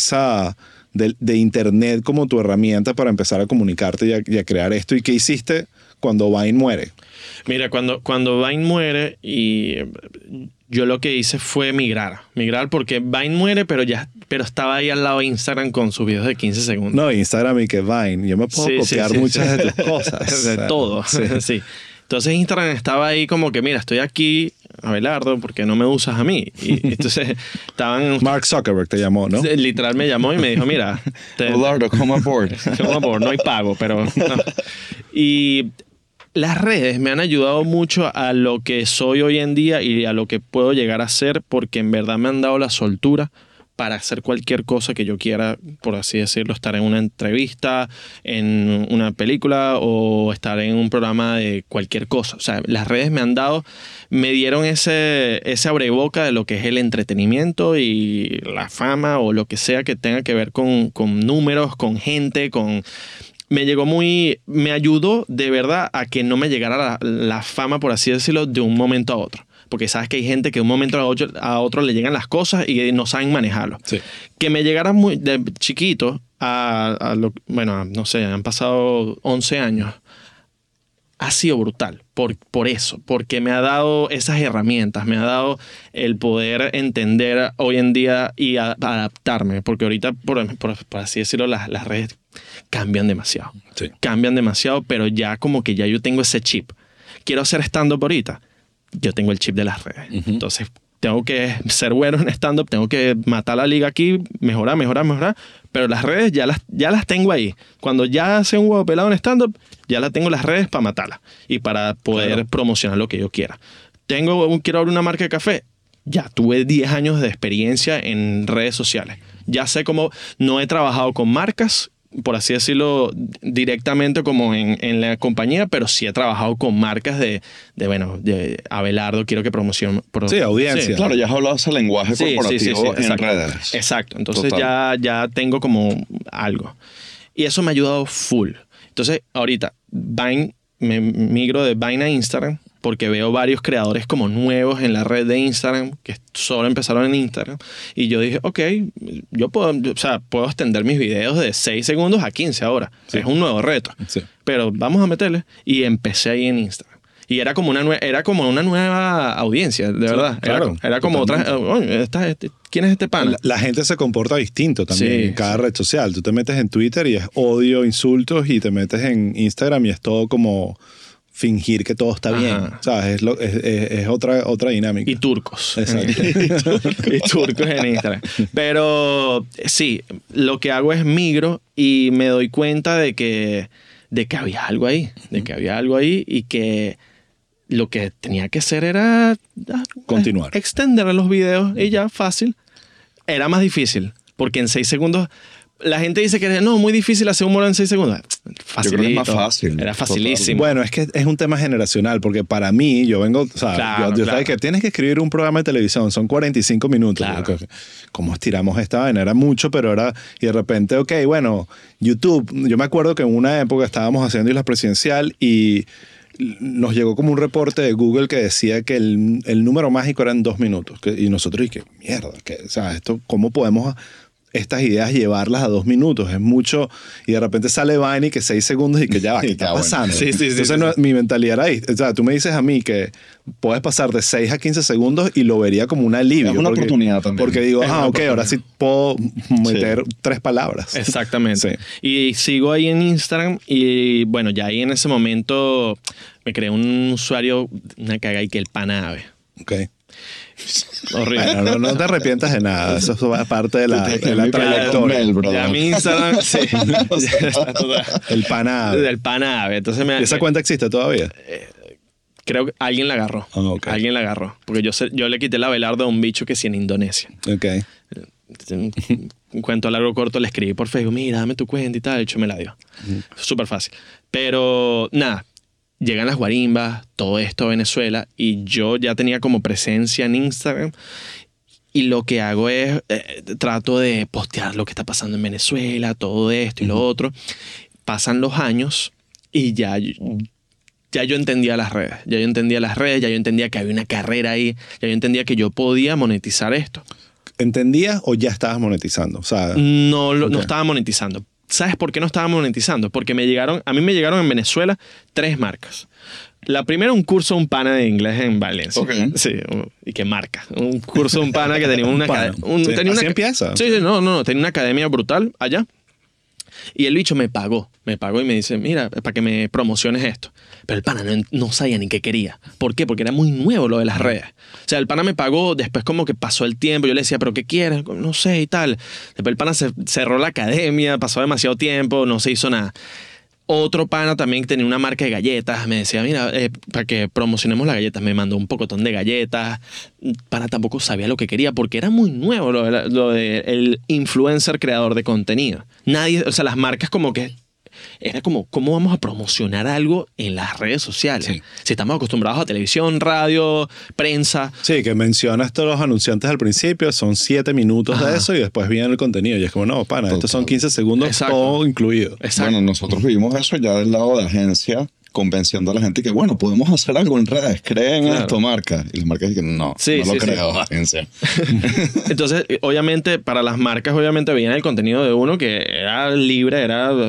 internet como tu herramienta para empezar a comunicarte y a crear esto. ¿Y qué hiciste cuando Vine muere? Mira, cuando Vine muere, y yo lo que hice fue migrar porque Vine muere, pero estaba ahí al lado de Instagram con sus videos de 15 segundos. No, Instagram y que Vine. Yo me puedo copiar muchas de tus cosas. De todo. Sí. Entonces Instagram estaba ahí como que, mira, estoy aquí, Abelardo, porque no me usas a mí. Y entonces estaban... Mark Zuckerberg te llamó, ¿no? Literal me llamó y me dijo, mira... Abelardo, come aboard. Come aboard, no hay pago, pero... No. Y las redes me han ayudado mucho a lo que soy hoy en día y a lo que puedo llegar a ser, porque en verdad me han dado la soltura para hacer cualquier cosa que yo quiera, por así decirlo, estar en una entrevista, en una película o estar en un programa de cualquier cosa. O sea, las redes me dieron ese abreboca de lo que es el entretenimiento y la fama o lo que sea que tenga que ver con números, con gente, me ayudó de verdad a que no me llegara la fama, por así decirlo, de un momento a otro. Porque sabes que hay gente que de un momento a otro le llegan las cosas y no saben manejarlo. Sí. Que me llegara muy de chiquito bueno, no sé, han pasado 11 años. Ha sido brutal por eso, porque me ha dado esas herramientas, me ha dado el poder entender hoy en día y adaptarme, porque ahorita, por así decirlo, las redes cambian demasiado. Sí. Cambian demasiado, pero ya como que ya yo tengo ese chip. Quiero hacer stand-up ahorita. Yo tengo el chip de las redes. Entonces, tengo que ser bueno en stand-up, tengo que matar la liga aquí, mejorar, pero las redes ya las tengo ahí. Cuando ya hace un huevo pelado en stand-up, ya las tengo las redes para matarlas y para poder promocionar lo que yo quiera. Quiero abrir una marca de café. Ya tuve 10 años de experiencia en redes sociales. Ya sé cómo, no he trabajado con marcas, por así decirlo, directamente como en la compañía, pero sí he trabajado con marcas de Abelardo, quiero que promocione. Sí, audiencia. Sí, claro, ya has hablado ese lenguaje corporativo en redes. Exacto. Entonces ya tengo como algo. Y eso me ha ayudado full. Entonces, ahorita, Vine, me migro de Vine a Instagram, porque veo varios creadores como nuevos en la red de Instagram que solo empezaron en Instagram. Y yo dije, ok, yo puedo extender mis videos de 6 segundos a 15 ahora. Sí. Es un nuevo reto. Sí. Pero vamos a meterle. Y empecé ahí en Instagram. Y era como una nueva audiencia, de verdad. Claro, era como otra... ¿Quién es este pana? La gente se comporta distinto también en cada red social. Tú te metes en Twitter y es odio, insultos, y te metes en Instagram y es todo como... fingir que todo está bien. ¿Sabes? Es otra dinámica. Y turcos. Exacto. Y turcos en Instagram. Pero sí, lo que hago es migro y me doy cuenta de que había algo ahí. De que había algo ahí y que lo que tenía que hacer era... continuar. Extender los videos y ya, fácil. Era más difícil. Porque en 6 segundos... La gente dice que no, muy difícil hacer humor en 6 segundos. Facilito. Yo creo que es más fácil. Era facilísimo. Bueno, es que es un tema generacional, porque para mí, yo vengo, o sea, claro, yo sabes que tienes que escribir un programa de televisión, son 45 minutos. Claro. ¿Cómo estiramos esta vaina? Era mucho, pero era, y de repente, ok, bueno, YouTube, yo me acuerdo que en una época estábamos haciendo Isla Presidencial y nos llegó como un reporte de Google que decía que el número mágico era en 2 minutos. Y nosotros, y que mierda, o sea, esto, ¿cómo podemos estas ideas llevarlas a 2 minutos. Es mucho. Y de repente sale Vine y que 6 segundos y que ya va, ¿qué está pasando? Sí, sí, Entonces sí. mi mentalidad era ahí. O sea, tú me dices a mí que puedes pasar de 6 a 15 segundos y lo vería como un alivio. Es una oportunidad también. Porque digo, Es una ok, ahora sí puedo meter 3 palabras. Exactamente. Sí. Y sigo ahí en Instagram y bueno, ya ahí en ese momento me creé un usuario, una caga y que el Panave. Ok. Horrible. Bueno, no te arrepientas de nada. Eso es parte de la trayectoria. Ya mi Instagram, sí. El Panave. Del Panave. Entonces ¿Y esa cuenta existe todavía? creo que alguien la agarró. Ok. Alguien la agarró. Porque yo le quité la velarda a un bicho que sí en Indonesia. Ok. Un cuento largo corto le escribí por Facebook, mira, dame tu cuenta y tal, el hecho me la dio. Súper fácil. Pero nada, llegan las guarimbas, todo esto a Venezuela y yo ya tenía como presencia en Instagram y lo que hago es, trato de postear lo que está pasando en Venezuela, todo esto y lo otro. Pasan los años y ya yo entendía las redes, ya yo entendía que había una carrera ahí, ya yo entendía que yo podía monetizar esto. ¿Entendías o ya estabas monetizando? O sea, No estaba monetizando. ¿Sabes por qué no estaba monetizando? Porque a mí me llegaron en Venezuela 3 marcas. La primera, un curso de un pana de inglés en Valencia. Ok. Sí, ¿y qué marca? Un curso de un pana que tenía una Pana. Sí, así empieza. Sí, no, tenía una academia brutal allá. Y el bicho me pagó y me dice, mira, para que me promociones esto. Pero el pana no sabía ni qué quería. ¿Por qué? Porque era muy nuevo lo de las redes. O sea, el pana me pagó, después como que pasó el tiempo, yo le decía, ¿pero qué quieres? No sé y tal. Después el pana cerró la academia, pasó demasiado tiempo, no se hizo nada. Otro pana también que tenía una marca de galletas, me decía, mira, para que promocionemos las galletas, me mandó un pocotón de galletas. Pana tampoco sabía lo que quería porque era muy nuevo lo de el influencer creador de contenido. Nadie, o sea, las marcas como que era como, ¿cómo vamos a promocionar algo en las redes sociales? Sí. Si estamos acostumbrados a televisión, radio, prensa. sí, que mencionas todos los anunciantes al principio, son 7 minutos de Ajá. eso y después viene el contenido. Y es como, no, pana, estos son 15 segundos Exacto. todo incluido. Exacto. Bueno, nosotros vivimos eso ya del lado de agencia, convenciendo a la gente que, bueno, podemos hacer algo en redes, creen en esto, marca. Y las marcas dicen, no, Sí, no sí, lo creo, sí. agencia. Entonces, obviamente, para las marcas, obviamente veían el contenido de uno que era libre,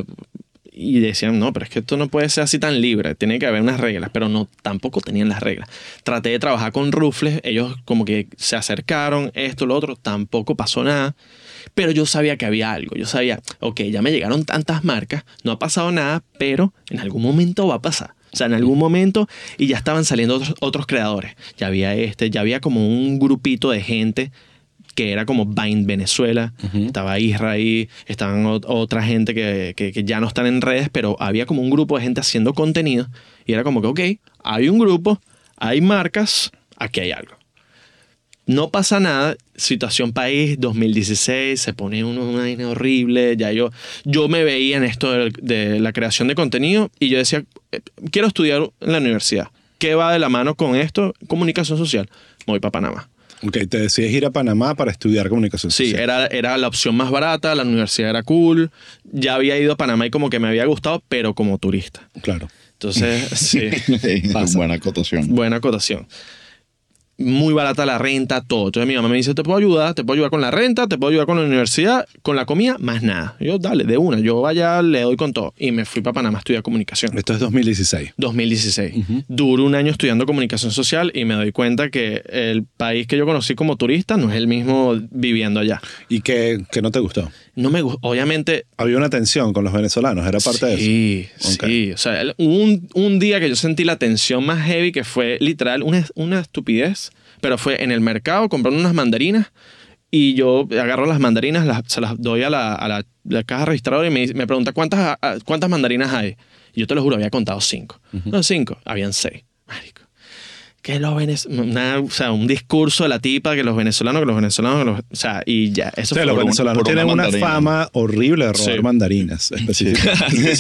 y decían, no, pero es que esto no puede ser así tan libre, tiene que haber unas reglas, pero no, tampoco tenían las reglas. Traté de trabajar con Rufles, ellos como que se acercaron, esto, lo otro, tampoco pasó nada, pero yo sabía que había algo, yo sabía, ok, ya me llegaron tantas marcas, no ha pasado nada, pero en algún momento va a pasar. O sea, en algún momento, y ya estaban saliendo otros creadores, ya había como un grupito de gente que era como Vine Venezuela, estaba Isra ahí, estaban otra gente que ya no están en redes, pero había como un grupo de gente haciendo contenido y era como que, ok, hay un grupo, hay marcas, aquí hay algo. No pasa nada, situación país, 2016, se pone una vaina horrible, ya yo me veía en esto de la creación de contenido y yo decía, quiero estudiar en la universidad. ¿Qué va de la mano con esto? Comunicación social. Me voy para Panamá. Ok, te decides ir a Panamá para estudiar comunicación Sí, social. era la opción más barata, la universidad era cool. Ya había ido a Panamá y como que me había gustado, pero como turista. Claro. Entonces, sí, pasa. Buena acotación. Buena acotación. Muy barata la renta, todo. Entonces mi mamá me dice, te puedo ayudar con la renta, te puedo ayudar con la universidad, con la comida, más nada. Yo, dale, de una, yo vaya, le doy con todo. Y me fui para Panamá a estudiar comunicación. Esto es 2016. 2016. Duro un año estudiando comunicación social y me doy cuenta que el país que yo conocí como turista no es el mismo viviendo allá. ¿Y qué no te gustó? No me gusta, obviamente. Había una tensión con los venezolanos, era parte de eso. Sí, Ok. sí. O sea, un día que yo sentí la tensión más heavy que fue literal una estupidez, pero fue en el mercado comprando unas mandarinas y yo agarro las mandarinas, se las doy a la caja registradora y me pregunta ¿cuántas mandarinas hay? Y yo te lo juro, había contado 5. No, 5, habían 6. Marico. Que los venezolanos, o sea, un discurso de la tipa que los venezolanos, o sea, y ya, eso O sea, fue los venezolanos por una tienen una mandarina. fama horrible de robar Sí. mandarinas, específicamente.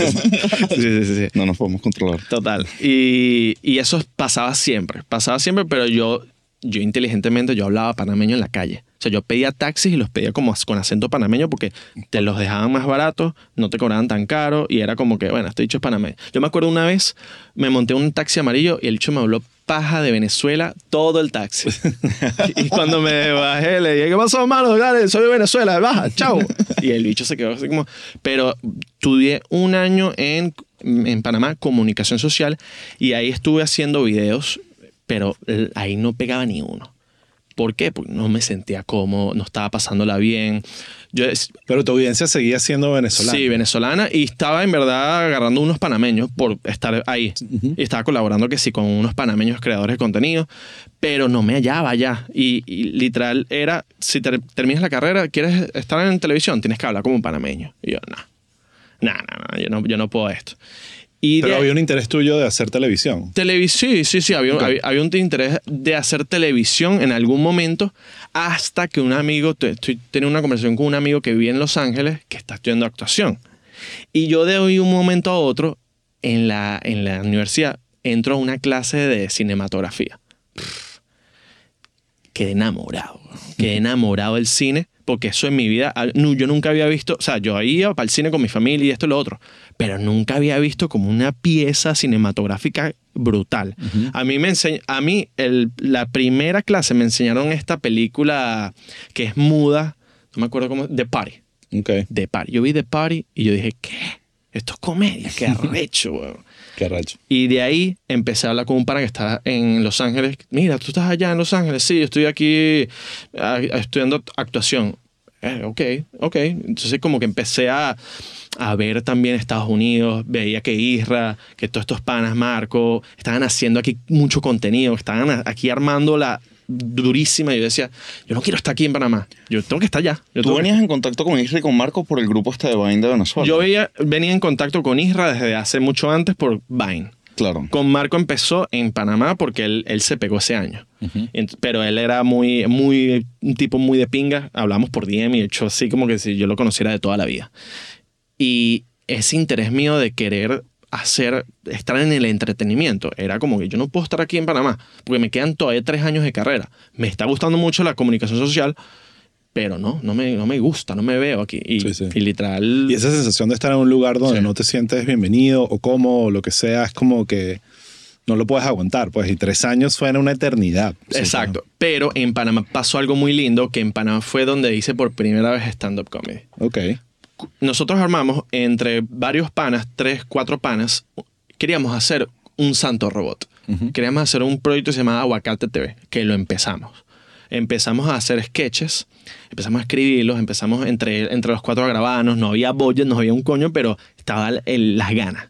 sí. No nos podemos controlar. Total. Y eso pasaba siempre, pero yo yo inteligentemente yo hablaba panameño en la calle. O sea, yo pedía taxis y los pedía como con acento panameño porque te los dejaban más baratos, no te cobraban tan caro y era como que, bueno, este dicho es panameño. Yo me acuerdo una vez, me monté un taxi amarillo y el bicho me habló paja de Venezuela todo el taxi. Y cuando me bajé le dije, ¿qué pasó, mano? Dale, soy de Venezuela, baja, chao. Y el bicho se quedó así como... Pero estudié un año en Panamá, comunicación social, y ahí estuve haciendo videos, pero ahí no pegaba ni uno. ¿Por qué? Porque no me sentía cómodo, no estaba pasándola bien. Pero tu audiencia seguía siendo venezolana. Sí, venezolana, y estaba en verdad agarrando unos panameños por estar ahí. Y estaba colaborando que sí con unos panameños creadores de contenido, pero no me hallaba allá. Y literal era, si terminas la carrera, quieres estar en televisión, tienes que hablar como un panameño. Y yo, no, yo no puedo esto. Pero había un interés tuyo de hacer televisión. Sí. Había un interés de hacer televisión en algún momento, hasta que un amigo, estoy teniendo una conversación con un amigo que vive en Los Ángeles, que está estudiando actuación. Y yo de un momento a otro, en la universidad, entro a una clase de cinematografía. Quedé enamorado del cine, porque eso en mi vida, yo nunca había visto, o sea, yo iba para el cine con mi familia y esto y lo otro, pero nunca había visto como una pieza cinematográfica brutal. La primera clase me enseñaron esta película que es muda, no me acuerdo cómo, The Party. Okay. The Party. Yo vi The Party y yo dije, ¿qué? Esto es comedia, qué arrecho, weón. Qué arrecho. Y de ahí empecé a hablar con un pana que está en Los Ángeles. Mira, ¿tú estás allá en Los Ángeles? Sí, yo estoy aquí estudiando actuación. Ok. Entonces como que empecé a ver también Estados Unidos, veía que Isra, que todos estos panas, Marco, estaban haciendo aquí mucho contenido, estaban aquí armando la durísima. Y yo decía, yo no quiero estar aquí en Panamá, yo tengo que estar allá. ¿Tú venías en contacto con Isra y con Marco por el grupo de Vine de Venezuela? Yo venía en contacto con Isra desde hace mucho antes por Vine. Claro. Con Marco empezó en Panamá porque él se pegó ese año. Pero él era un tipo muy de pinga. Hablamos por DM y hecho así como que si yo lo conociera de toda la vida. Y ese interés mío de querer estar en el entretenimiento era como que yo no puedo estar aquí en Panamá porque me quedan todavía 3 años de carrera. Me está gustando mucho la comunicación social, pero no me gusta, no me veo aquí. Y literal... Y esa sensación de estar en un lugar donde no te sientes bienvenido o cómodo o lo que sea, es como que no lo puedes aguantar, pues. Y 3 años suena una eternidad. Exacto. Sí, pero en Panamá pasó algo muy lindo, que en Panamá fue donde hice por primera vez stand-up comedy. Ok. Nosotros armamos entre varios panas, 3, 4 panas, queríamos hacer un santo robot. Queríamos hacer un proyecto que se llamaba Aguacate TV, que lo empezamos. Empezamos a hacer sketches, empezamos a escribirlos, empezamos entre los 4 a grabarnos, no había budget, no había un coño, pero estaba las ganas.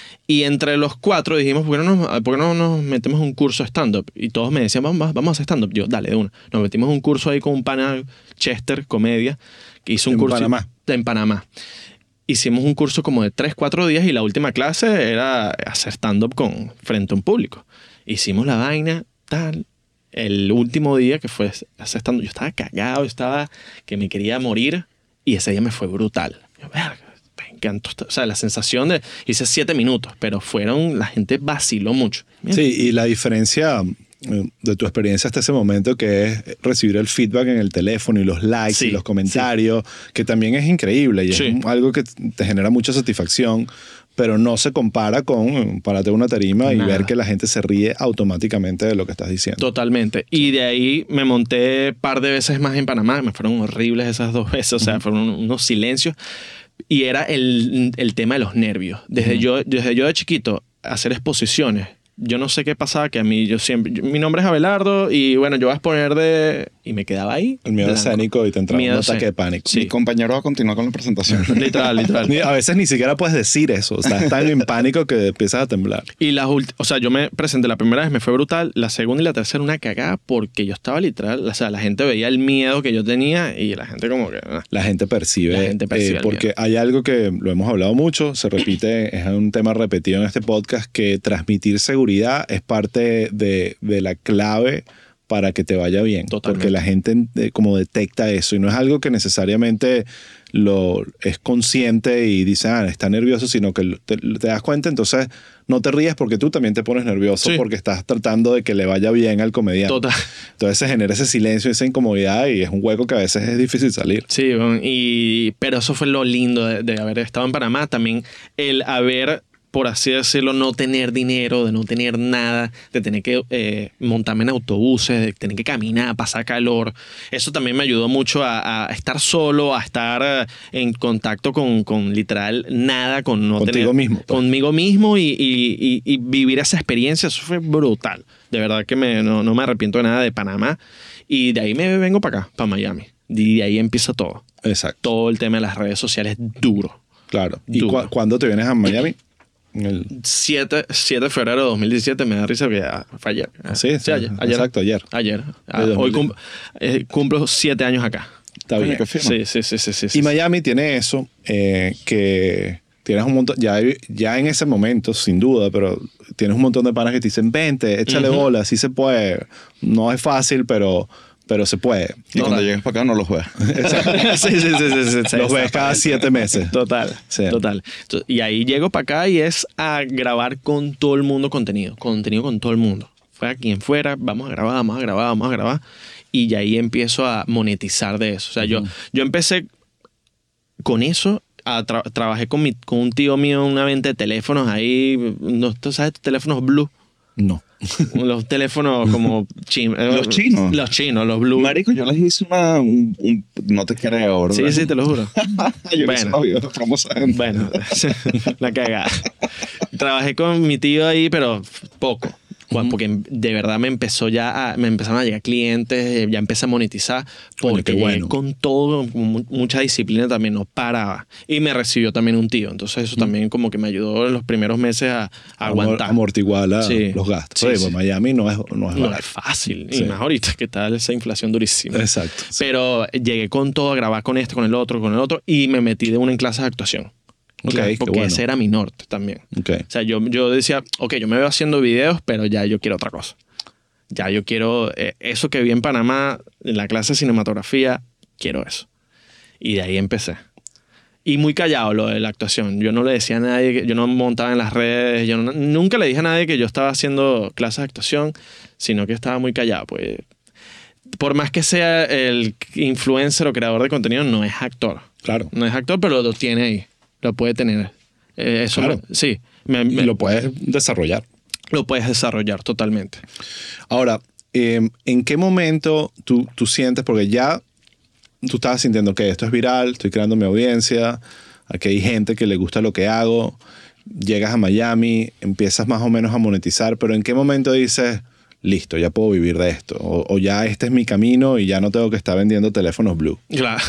Y entre los 4 dijimos, ¿por qué no nos metemos un curso de stand-up? Y todos me decían, vamos a hacer stand-up. Yo, dale, de una. Nos metimos un curso ahí con un pana, Chester, comedia, que hizo un curso en Panamá. Hicimos un curso como de 3, 4 días y la última clase era hacer stand-up frente a un público. Hicimos la vaina, tal. El último día que fue hacer stand-up, yo estaba cagado, que me quería morir, y ese día me fue brutal. Yo, verga, me encantó. O sea, la sensación de... Hice 7 minutos, pero la gente vaciló mucho. Mira. Sí, y la diferencia de tu experiencia hasta ese momento, que es recibir el feedback en el teléfono y los likes y los comentarios, que también es increíble y es algo que te genera mucha satisfacción, pero no se compara con pararte en una tarima y ver que la gente se ríe automáticamente de lo que estás diciendo. Totalmente. Y de ahí me monté un par de veces más en Panamá. Me fueron horribles esas 2 veces. O sea, fueron unos silencios. Y era el tema de los nervios. Desde yo de chiquito, hacer exposiciones. Yo no sé qué pasaba, que a mí mi nombre es Abelardo y bueno, yo voy a exponer y me quedaba ahí. El miedo escénico y te entraba un ataque de pánico. Sí. Mi compañero va a continuar con la presentación. literal. A veces ni siquiera puedes decir eso. O sea, estás en pánico que empiezas a temblar. Y o sea, yo me presenté la primera vez, me fue brutal. La segunda y la tercera una cagada porque yo estaba literal. O sea, la gente veía el miedo que yo tenía y la gente como que... La gente percibe porque hay algo que lo hemos hablado mucho, se repite, es un tema repetido en este podcast, que transmitir seguridad es parte de la clave para que te vaya bien. Totalmente. Porque la gente como detecta eso y no es algo que necesariamente es consciente y dice, está nervioso, sino que te das cuenta, entonces no te ríes porque tú también te pones nervioso porque estás tratando de que le vaya bien al comediante. Total. Entonces se genera ese silencio, esa incomodidad y es un hueco que a veces es difícil salir. Sí, pero eso fue lo lindo de haber estado en Panamá. También el haber, por así decirlo, no tener dinero, de no tener nada, de tener que montarme en autobuses, de tener que caminar, pasar calor. Eso también me ayudó mucho a estar solo, a estar en contacto con literal nada, con no Contigo tener, mismo, pues. conmigo mismo y vivir esa experiencia. Eso fue brutal. De verdad que no me arrepiento de nada de Panamá. Y de ahí me vengo para acá, para Miami. Y de ahí empieza todo. Exacto. Todo el tema de las redes sociales duro. Claro. ¿Y Duro. cuándo te vienes a Miami? 7 de febrero de 2017, me da risa que ya fue ayer. Sí, ayer. Exacto, ayer. Ayer. De Hoy 2010. cumplo 7 años acá. Está bien. Qué fino. Sí. Y Miami tiene eso, que tienes un montón, ya en ese momento, sin duda, pero tienes un montón de panas que te dicen, vente, échale bola, sí se puede. No es fácil, pero se puede. Y cuando llegues para acá no los ves. sí. Los ves cada 7 meses. Total, Sí. total. Y ahí llego para acá y es a grabar con todo el mundo contenido con todo el mundo. Fuera quien fuera, vamos a grabar. Y ya ahí empiezo a monetizar de eso. O sea, yo empecé con eso. Trabajé con un tío mío en una venta de teléfonos ahí. ¿Tú sabes? Teléfonos Blue. No. Los teléfonos como Los chinos. Los chinos, los Blue. Marico, yo les hice no te creo, ¿verdad? Sí, te lo juro. Yo Bueno. hice unos videos de promoción. Bueno, la cagada. Trabajé con mi tío ahí, pero poco. Porque de verdad me empezaron a llegar clientes, ya empecé a monetizar, porque qué llegué bueno. con todo, con mucha disciplina también, no paraba. Y me recibió también un tío, entonces eso también como que me ayudó en los primeros meses a aguantar. Amortiguar Sí. los gastos. Sí, Oye, sí. pues Miami no es No barato. es fácil, Sí. y más ahorita que está esa inflación durísima. Exacto. Sí. Pero llegué con todo, a grabar con este, con el otro, y me metí de una en clase de actuación. Ok, Claro, qué porque bueno. ese era mi norte también. Ok. O sea, yo decía, ok, yo me veo haciendo videos, pero ya yo quiero otra cosa. Ya yo quiero eso que vi en Panamá, en la clase de cinematografía, quiero eso. Y de ahí empecé. Y muy callado lo de la actuación. Yo no le decía a nadie, yo no montaba en las redes, nunca le dije a nadie que yo estaba haciendo clases de actuación, sino que estaba muy callado. Pues, por más que sea el influencer o creador de contenido, no es actor. Claro. No es actor, pero lo tiene ahí. Lo puede tener. Eso Claro. sí. Y lo puedes desarrollar. Lo puedes desarrollar totalmente. Ahora, ¿en qué momento tú sientes, porque ya tú estabas sintiendo que esto es viral, estoy creando mi audiencia, aquí hay gente que le gusta lo que hago, llegas a Miami, empiezas más o menos a monetizar, pero ¿en qué momento dices, listo, ya puedo vivir de esto? O ya este es mi camino y ya no tengo que estar vendiendo teléfonos Blue. Claro.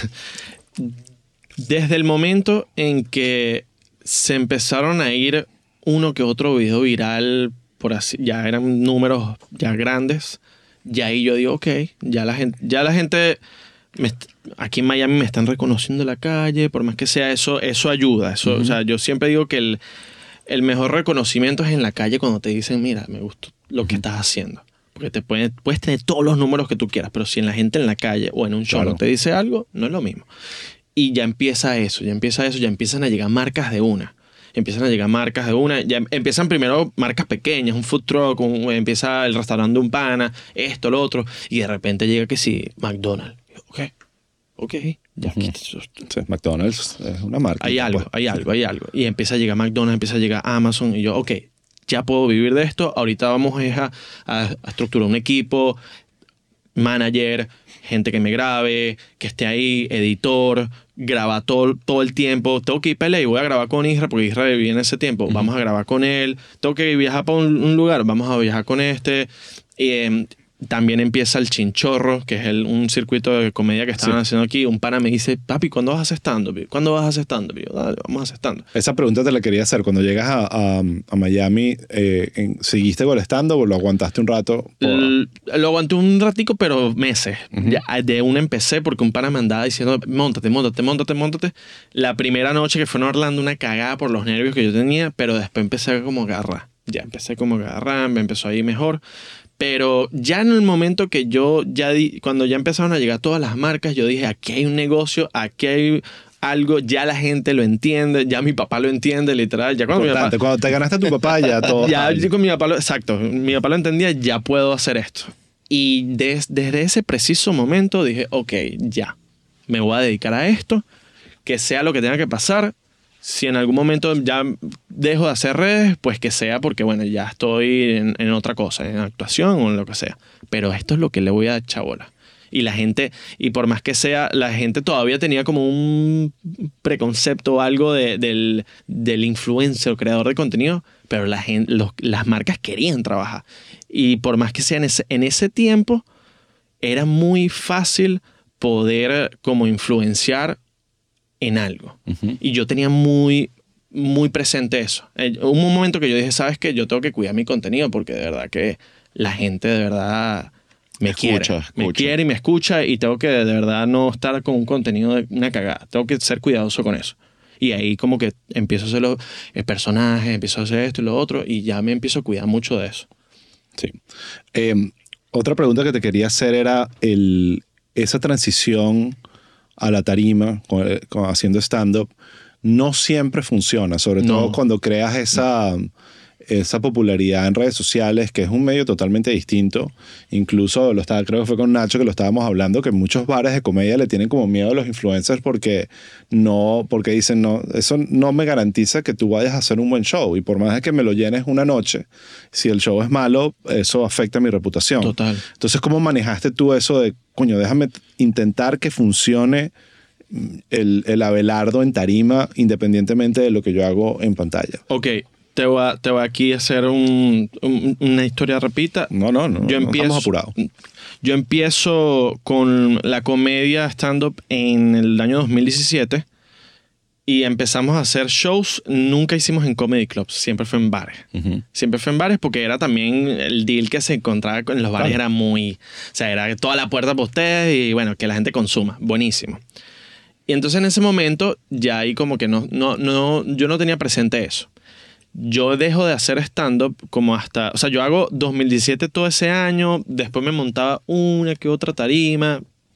Desde el momento en que se empezaron a ir uno que otro video viral, por así, ya eran números ya grandes, ya ahí yo digo, ok, ya la gente aquí en Miami me están reconociendo en la calle, por más que sea eso ayuda. Eso, o sea, yo siempre digo que el mejor reconocimiento es en la calle cuando te dicen, mira, me gustó lo que estás haciendo. Porque puedes tener todos los números que tú quieras, pero si en la gente en la calle o en un show Claro. no te dice algo, no es lo mismo. Y ya empiezan a llegar marcas de una. Ya empiezan primero marcas pequeñas, un food truck, empieza el restaurante de un pana, esto, lo otro, y de repente llega que sí, McDonald's. Ok, ya aquí Sí, McDonald's es una marca. hay algo. Y empieza a llegar McDonald's, empieza a llegar Amazon, y yo, ok, ya puedo vivir de esto, ahorita vamos a estructurar un equipo, manager, gente que me grabe, que esté ahí, editor, graba todo el tiempo. Tengo que ir para LA, voy a grabar con Isra, porque Isra vivía en ese tiempo. Vamos a grabar con él. Tengo que viajar para un lugar, vamos a viajar con este. También empieza el Chinchorro, que es un circuito de comedia que estaban haciendo aquí. Un pana me dice, papi, ¿cuándo vas a hacer stand-up? ¿Cuándo vas a hacer stand-up? Y yo, dale, vamos a hacer stand-up. Esa pregunta te la quería hacer. Cuando llegas a Miami, ¿seguiste con el stand-up o lo aguantaste un rato? Lo aguanté un ratico, pero meses. Ya, de una empecé porque un pana me andaba diciendo, móntate. La primera noche que fue en Orlando, una cagada por los nervios que yo tenía, pero después empecé como a agarrar. Me empezó a ir mejor. Pero ya en el momento que cuando ya empezaron a llegar todas las marcas, yo dije, aquí hay un negocio, aquí hay algo, ya la gente lo entiende, ya mi papá lo entiende, literal. Ya cuando te ganaste a tu papá, ya todo. Ya con mi papá exacto, mi papá lo entendía, ya puedo hacer esto. Y desde ese preciso momento dije, ok, ya, me voy a dedicar a esto, que sea lo que tenga que pasar. Si en algún momento ya dejo de hacer redes, pues que sea porque, bueno, ya estoy en otra cosa, en actuación o en lo que sea. Pero esto es lo que le voy a dar chabola. Y la gente, y por más que sea, la gente todavía tenía como un preconcepto o algo del influencer o creador de contenido, pero las marcas querían trabajar. Y por más que sea en ese tiempo, era muy fácil poder como influenciar en algo. Uh-huh. Y yo tenía muy, muy presente eso. Hubo un momento que yo dije, ¿sabes qué? Yo tengo que cuidar mi contenido porque de verdad que la gente de verdad me quiere y me escucha y tengo que de verdad no estar con un contenido de una cagada. Tengo que ser cuidadoso con eso. Y ahí como que empiezo a hacer los personajes, empiezo a hacer esto y lo otro y ya me empiezo a cuidar mucho de eso. Sí. Otra pregunta que te quería hacer era esa transición a la tarima, haciendo stand-up, no siempre funciona, sobre todo cuando creas esa popularidad en redes sociales, que es un medio totalmente distinto. Incluso creo que fue con Nacho que lo estábamos hablando, que muchos bares de comedia le tienen como miedo a los influencers porque dicen, no, eso no me garantiza que tú vayas a hacer un buen show. Y por más de que me lo llenes una noche, si el show es malo, eso afecta mi reputación. Total. Entonces, ¿cómo manejaste tú eso de, coño, déjame intentar que funcione el Abelardo en tarima independientemente de lo que yo hago en pantalla? Ok. Te voy aquí a hacer una historia rapidita. No estamos apurados. Yo empiezo con la comedia stand-up en el año 2017 y empezamos a hacer shows. Nunca hicimos en comedy clubs, siempre fue en bares. Uh-huh. Siempre fue en bares porque era también el deal que se encontraba en los bares. Claro. Era muy... O sea, era toda la puerta para ustedes y bueno, que la gente consuma. Buenísimo. Y entonces en ese momento ya ahí como que yo no tenía presente eso. Yo dejo de hacer stand-up como hasta... O sea, yo hago 2017 todo ese año, después me montaba una que otra tarima.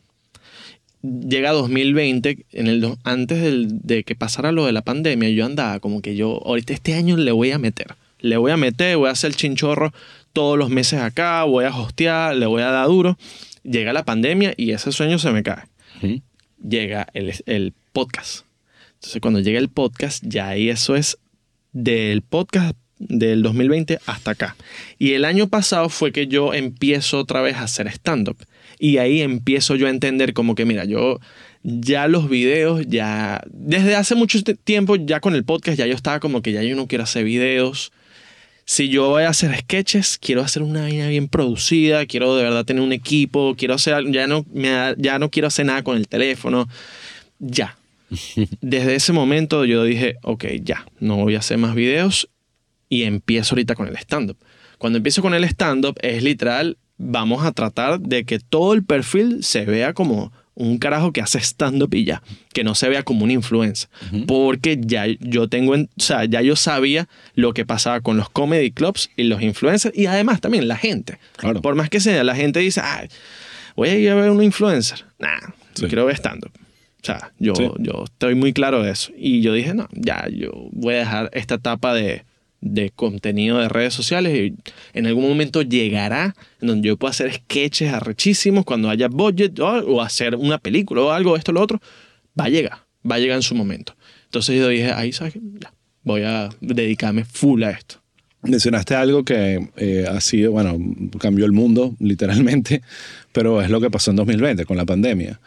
Llega 2020, antes de que pasara lo de la pandemia, yo andaba como que ahorita este año le voy a meter, voy a hacer el chinchorro todos los meses acá, voy a hostear, le voy a dar duro. Llega la pandemia y ese sueño se me cae. ¿Sí? Llega el podcast. Entonces, cuando llega el podcast, ya ahí eso es... del podcast del 2020 hasta acá. Y el año pasado fue que yo empiezo otra vez a hacer stand-up. Y ahí empiezo yo a entender como que, mira, yo ya los videos, ya... Desde hace mucho tiempo, ya con el podcast, ya yo estaba como que ya yo no quiero hacer videos. Si yo voy a hacer sketches, quiero hacer una vaina bien producida, quiero de verdad tener un equipo, quiero hacer... Ya no quiero hacer nada con el teléfono. Ya. Desde ese momento yo dije, ok, ya, no voy a hacer más videos y empiezo ahorita con el stand-up. Cuando empiezo con el stand-up es literal, vamos a tratar de que todo el perfil se vea como un carajo que hace stand-up y ya, que no se vea como un influencer. Uh-huh. Porque ya ya yo sabía lo que pasaba con los comedy clubs y los influencers y además también la gente. Claro. Por más que sea, la gente dice, voy a ir a ver un influencer. Quiero ver stand-up. O sea, yo estoy muy claro de eso. Y yo dije, no, ya, yo voy a dejar esta etapa de contenido de redes sociales y en algún momento llegará en donde yo pueda hacer sketches arrechísimos cuando haya budget o hacer una película o algo, esto o lo otro. Va a llegar en su momento. Entonces yo dije, ahí, ¿sabes qué? Ya, voy a dedicarme full a esto. Mencionaste algo que ha sido, bueno, cambió el mundo, literalmente, pero es lo que pasó en 2020 con la pandemia.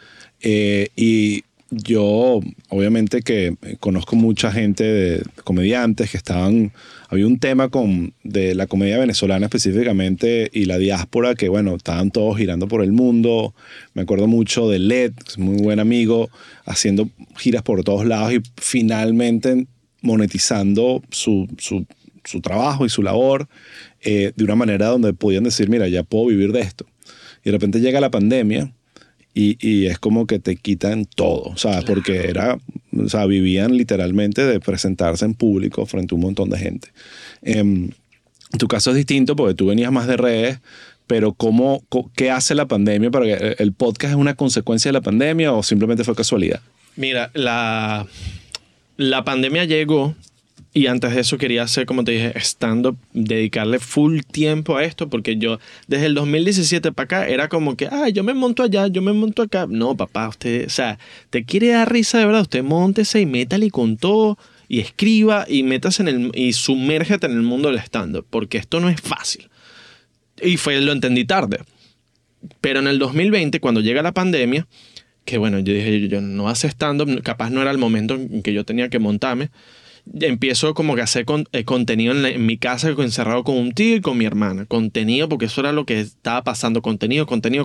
Y yo, obviamente que conozco mucha gente de comediantes que había un tema de la comedia venezolana específicamente y la diáspora que, bueno, estaban todos girando por el mundo. Me acuerdo mucho de Led, que es un muy buen amigo, haciendo giras por todos lados y finalmente monetizando su trabajo y su labor de una manera donde podían decir, mira, ya puedo vivir de esto. Y de repente llega la pandemia y es como que te quitan todo, ¿sabes? Claro. Porque vivían literalmente de presentarse en público frente a un montón de gente. Tu caso es distinto porque tú venías más de redes, pero ¿qué hace la pandemia? Para que ¿el podcast es una consecuencia de la pandemia o simplemente fue casualidad? Mira, la pandemia llegó y antes de eso quería hacer, como te dije, stand-up, dedicarle full tiempo a esto, porque yo desde el 2017 para acá era como que, yo me monto allá, yo me monto acá. No, papá, usted, o sea, te quiere dar risa de verdad, usted móntese y métale con todo y escriba y métase y sumérgete en el mundo del stand-up, porque esto no es fácil. Y lo entendí tarde. Pero en el 2020, cuando llega la pandemia, que bueno, yo dije, yo no hace stand-up, capaz no era el momento en que yo tenía que montarme, empiezo como que a hacer contenido en mi casa, encerrado con un tío y con mi hermana. Contenido, porque eso era lo que estaba pasando. Contenido.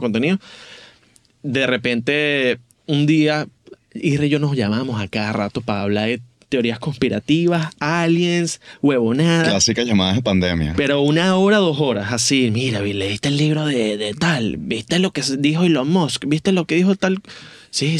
De repente, un día, Isra y yo nos llamamos a cada rato para hablar de teorías conspirativas, aliens, huevonadas. Clásicas llamadas de pandemia. Pero 1 hora, 2 horas, así. Mira, leíste el libro de tal. ¿Viste lo que dijo Elon Musk? ¿Viste lo que dijo tal? Sí.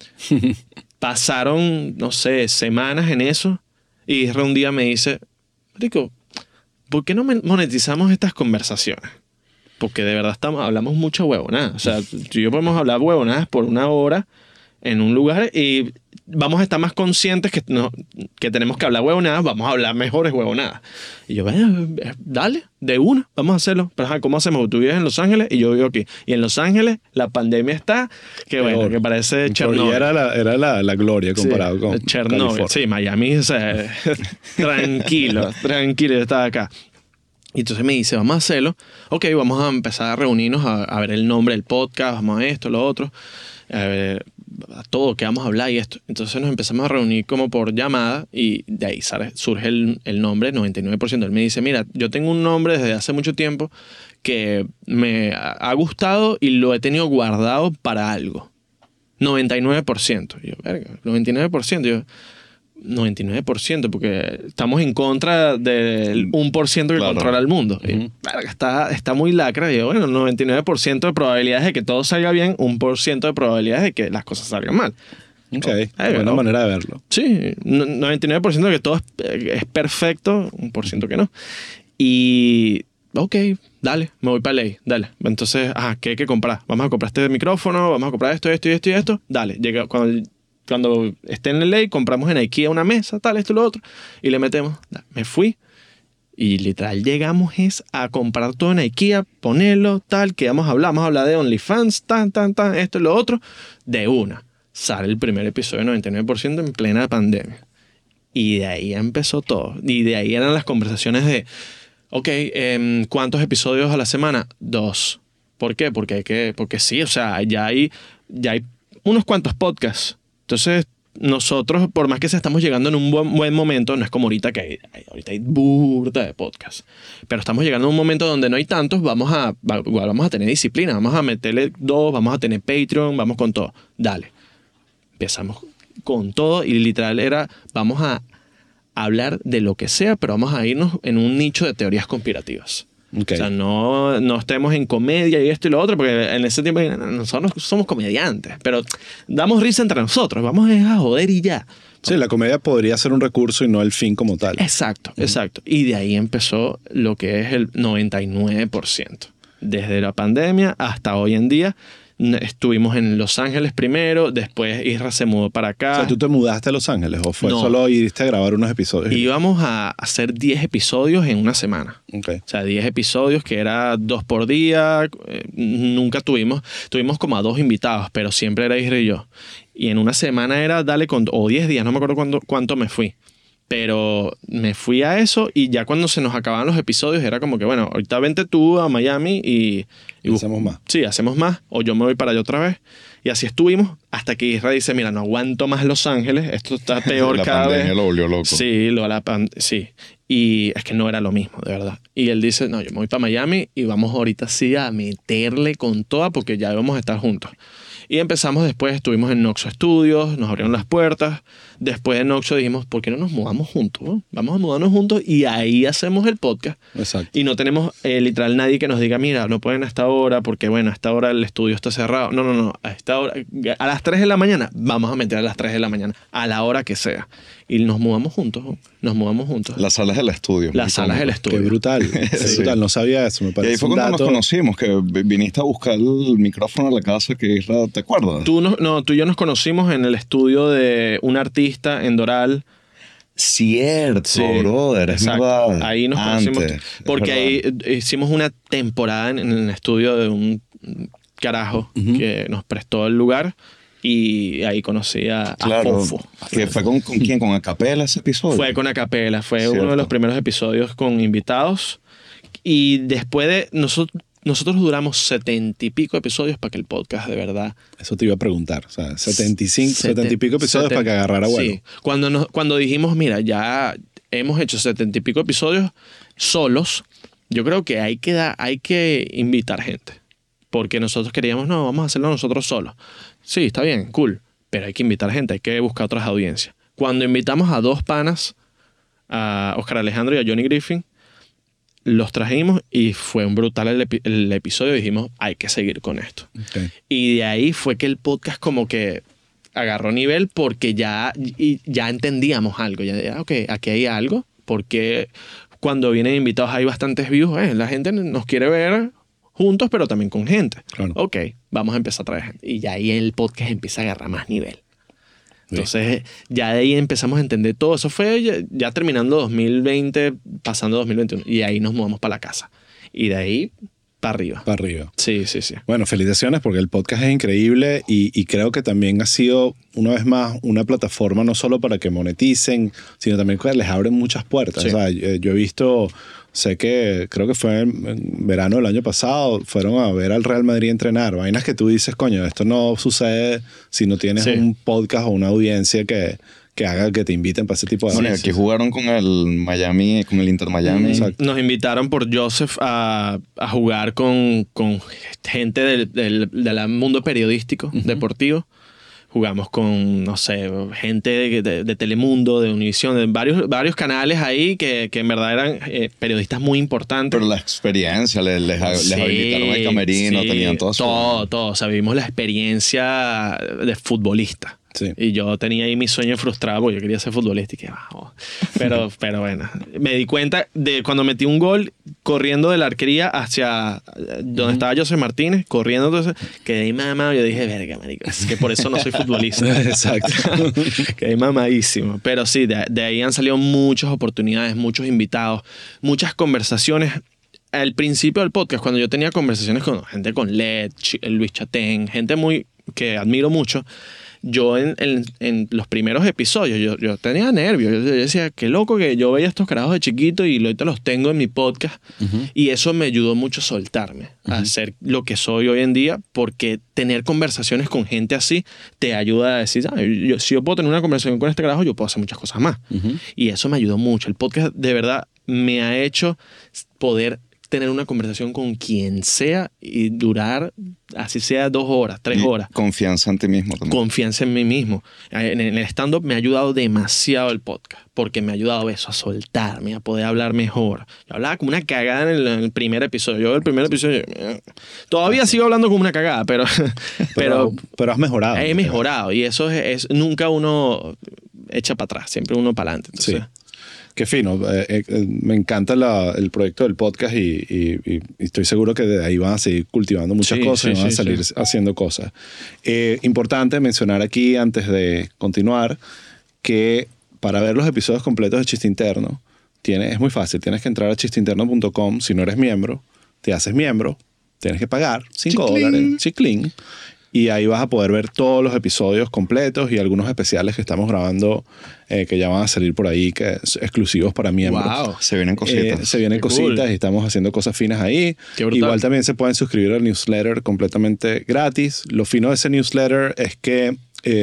Pasaron, no sé, semanas en eso. Y Isra un día me dice, Rico, ¿por qué no monetizamos estas conversaciones? Porque de verdad hablamos mucho huevonada. O sea, tú y yo podemos hablar huevonadas por 1 hora en un lugar y vamos a estar más conscientes que tenemos que hablar huevonadas, vamos a hablar mejores huevonadas. Y yo, dale, de una, vamos a hacerlo. Pero ¿cómo hacemos? Tú vives en Los Ángeles y yo vivo aquí. Y en Los Ángeles la pandemia está, que bueno, que parece Chernobyl. Era la gloria comparado con Chernobyl. California. Sí, Miami, o sea, tranquilo, yo estaba acá. Y entonces me dice, vamos a hacerlo. Ok, vamos a empezar a reunirnos a ver el nombre del podcast, vamos a esto, lo otro. A ver, a todo que vamos a hablar y esto. Entonces nos empezamos a reunir como por llamada y de ahí surge el nombre 99%. Él me dice, mira, yo tengo un nombre desde hace mucho tiempo que me ha gustado y lo he tenido guardado para algo. 99%. Y yo, verga, 99%. Yo, 99%, porque estamos en contra del 1% que controla el mundo. Y, verga, está muy lacra. Y yo, bueno, 99% de probabilidades de que todo salga bien, 1% de probabilidades de que las cosas salgan mal. Ok, buena manera de verlo. Sí, 99% de que todo es perfecto, 1% que no. Y, ok, dale, me voy para ley, dale. Entonces, ¿qué hay que comprar? Vamos a comprar este micrófono, vamos a comprar esto. Dale, llega cuando esté en el ley, compramos en IKEA una mesa, tal, esto y lo otro, y le metemos. Me fui y literal llegamos a comprar todo en IKEA, ponerlo, tal, que vamos a hablar de OnlyFans, tan, esto y lo otro, de una. Sale el primer episodio de 99% en plena pandemia. Y de ahí empezó todo. Y de ahí eran las conversaciones de, ok, ¿cuántos episodios a la semana? 2. ¿Por qué? Porque sí, o sea, ya hay unos cuantos podcasts. Entonces, nosotros, por más que estamos llegando en un buen momento, no es como ahorita que ahorita hay burda de podcasts, pero estamos llegando a un momento donde no hay tantos, vamos a tener disciplina, vamos a meterle 2, vamos a tener Patreon, vamos con todo. Dale. Empezamos con todo y literal vamos a hablar de lo que sea, pero vamos a irnos en un nicho de teorías conspirativas. Okay. O sea, no estemos en comedia y esto y lo otro, porque en ese tiempo nosotros somos comediantes, pero damos risa entre nosotros, vamos a joder y ya. Sí, la comedia podría ser un recurso y no el fin como tal. Exacto. Y de ahí empezó lo que es el 99%. Desde la pandemia hasta hoy en día. Estuvimos en Los Ángeles primero, después Isra se mudó para acá. O sea, ¿tú te mudaste a Los Ángeles o fue solo irte a grabar unos episodios? Íbamos a hacer 10 episodios en una semana. Okay. O sea, 10 episodios que era 2 por día. Nunca tuvimos como a 2 invitados, pero siempre era Isra y yo. Y en una semana era o 10 días, no me acuerdo cuánto me fui. Pero me fui a eso y ya cuando se nos acababan los episodios era como que, bueno, ahorita vente tú a Miami y hacemos más. Sí, hacemos más. O yo me voy para allá otra vez. Y así estuvimos hasta que Isra dice, mira, no aguanto más Los Ángeles. Esto está peor cada vez. La pandemia lo volvió loco. Sí, sí. Y es que no era lo mismo, de verdad. Y él dice, no, yo me voy para Miami y vamos ahorita sí a meterle con toda porque ya vamos a estar juntos. Y empezamos después, estuvimos en Noxo Studios, nos abrieron las puertas. Después de Noxo dijimos, ¿por qué no nos mudamos juntos? ¿No? Vamos a mudarnos juntos y ahí hacemos el podcast. Exacto. Y no tenemos literal nadie que nos diga, mira, no pueden a esta hora porque, bueno, a esta hora el estudio está cerrado. No, a esta hora, a las 3 de la mañana, vamos a meter a las 3 de la mañana, a la hora que sea. y nos mudamos juntos. Nos mudamos juntos. Las salas del estudio. Las salas del estudio. Qué brutal. Qué brutal. No sabía eso. Me Y parece ahí fue un cuando dato. nos conocimos, que viniste a buscar el micrófono a la casa que Isra, ¿te acuerdas? Tú y yo nos conocimos en el estudio de un artista en Doral. Cierto, Sí, brother, es exacto. verdad. Ahí nos conocimos. Antes, es Porque ahí verdad. hicimos una temporada en el estudio de un carajo que nos prestó el lugar y ahí conocí a Claro, Fofo. que fue con quién, con Acapela ese episodio. Fue con Acapela, fue Cierto. uno de los primeros episodios con invitados y después de nosotros duramos 70 y pico episodios para que el podcast de verdad... Eso te iba a preguntar. O sea, 70 y pico episodios para que agarrara vuelo. Sí. Cuando dijimos, mira, ya hemos hecho 70 y pico episodios solos, yo creo que hay que invitar gente. Porque nosotros queríamos, no, vamos a hacerlo nosotros solos. Sí, está bien, cool. Pero hay que invitar gente, hay que buscar otras audiencias. Cuando invitamos a dos panas, a Oscar Alejandro y a Johnny Griffin, los trajimos y fue un brutal el episodio. Dijimos, hay que seguir con esto. Ok. Y de ahí fue que el podcast como que agarró nivel porque ya entendíamos algo. Ya, ok, aquí hay algo. Porque cuando vienen invitados hay bastantes views. La gente nos quiere ver juntos, pero también con gente. Claro. Ok, vamos a empezar a traer gente. Y ya ahí el podcast empieza a agarrar más nivel. Entonces, ya de ahí empezamos a entender todo. Eso fue ya terminando 2020, pasando 2021. Y ahí nos mudamos para la casa. Y de ahí, para arriba. Para arriba. Sí, sí, sí. Bueno, felicitaciones porque el podcast es increíble y creo que también ha sido, una vez más, una plataforma no solo para que moneticen, sino también que les abren muchas puertas. Sí. O sea, yo he visto, creo que fue en verano del año pasado, fueron a ver al Real Madrid entrenar. Vainas que tú dices, coño, esto no sucede si no tienes Sí. un podcast o una audiencia que haga que te inviten para ese tipo de Bueno, y aquí jugaron con el Miami, con el Inter Miami. Exacto. Nos invitaron por Joseph a jugar con gente del mundo periodístico, deportivo. Jugamos con, no sé, gente de Telemundo, de Univision, de varios canales ahí que en verdad eran periodistas muy importantes. Pero la experiencia, les habilitaron el camerino, sí, tenían todo eso. Todo. O sea, vivimos la experiencia de futbolista. Sí. Y yo tenía ahí mi sueño frustrado porque yo quería ser futbolista y que bajo. Pero bueno, me di cuenta de cuando metí un gol corriendo de la arquería hacia donde estaba José Martínez, corriendo, entonces quedé mamado. Yo dije, verga, marico, es que por eso no soy futbolista. Exacto. Quedé mamadísimo. Pero sí, de ahí han salido muchas oportunidades, muchos invitados, muchas conversaciones. Al principio del podcast, cuando yo tenía conversaciones con gente con LED, Luis Chatén, gente que admiro mucho, yo en los primeros episodios, yo tenía nervios. Yo decía, qué loco que yo veía estos carajos de chiquito y ahorita los tengo en mi podcast. Y eso me ayudó mucho a soltarme, a ser lo que soy hoy en día, porque tener conversaciones con gente así te ayuda a decir, si yo puedo tener una conversación con este carajo, yo puedo hacer muchas cosas más. Y eso me ayudó mucho. El podcast de verdad me ha hecho poder tener una conversación con quien sea y durar, así sea 2 horas, 3 horas. Confianza en ti mismo también. Confianza en mí mismo. En el stand-up me ha ayudado demasiado el podcast, porque me ha ayudado eso, a soltarme, a poder hablar mejor. Yo hablaba como una cagada en el primer episodio. Yo el primer episodio, todavía sigo hablando como una cagada, pero has mejorado. he mejorado. Y eso es nunca uno echa para atrás, siempre uno para adelante. Entonces, Sí. Qué fino. Me encanta el proyecto del podcast y estoy seguro que de ahí van a seguir cultivando muchas Sí, cosas y sí, van a sí, salir haciendo cosas. Importante mencionar aquí, antes de continuar, que para ver los episodios completos de Chiste Interno, es muy fácil. Tienes que entrar a chisteinterno.com. Si no eres miembro, te haces miembro. Tienes que pagar $5. Chiclín. Y ahí vas a poder ver todos los episodios completos y algunos especiales que estamos grabando que ya van a salir por ahí, que es exclusivos para miembros. wow. Se vienen cositas. Se vienen Qué cositas cool. y estamos haciendo cosas finas ahí. Qué brutal. Igual también se pueden suscribir al newsletter completamente gratis. Lo fino de ese newsletter es que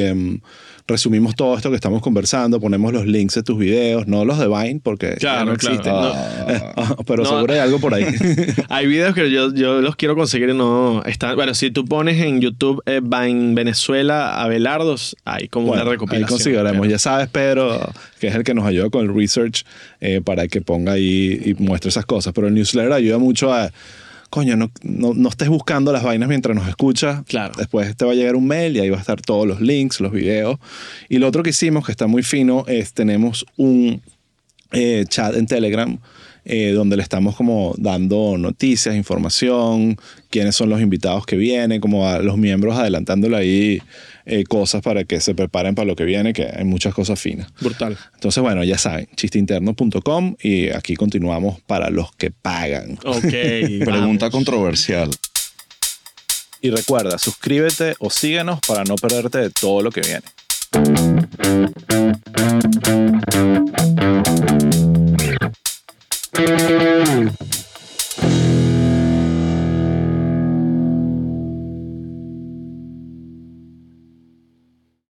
resumimos todo esto que estamos conversando, ponemos los links de tus videos, no los de Vine porque ya no Claro, existen. claro. Pero No. seguro hay algo por ahí. Hay videos que yo los quiero conseguir y no están. Bueno, si tú pones en YouTube Vine Venezuela Abelardos, hay como Bueno, una recopilación. ahí conseguiremos. Pero- Ya sabes, Pedro, que es el que nos ayuda con el research para que ponga ahí y muestre esas cosas. Pero el newsletter ayuda mucho a coño, no estés buscando las vainas mientras nos escuchas. Claro. Después te va a llegar un mail y ahí va a estar todos los links, los videos. Y lo otro que hicimos, que está muy fino, es tenemos un chat en Telegram donde le estamos como dando noticias, información, quiénes son los invitados que vienen, como a los miembros adelantándole ahí cosas para que se preparen para lo que viene, que hay muchas cosas finas. Brutal. Entonces, bueno, ya saben, chisteinterno.com y aquí continuamos para los que pagan. Ok. Pregunta vamos. controversial. Y recuerda, suscríbete o síguenos para no perderte de todo lo que viene.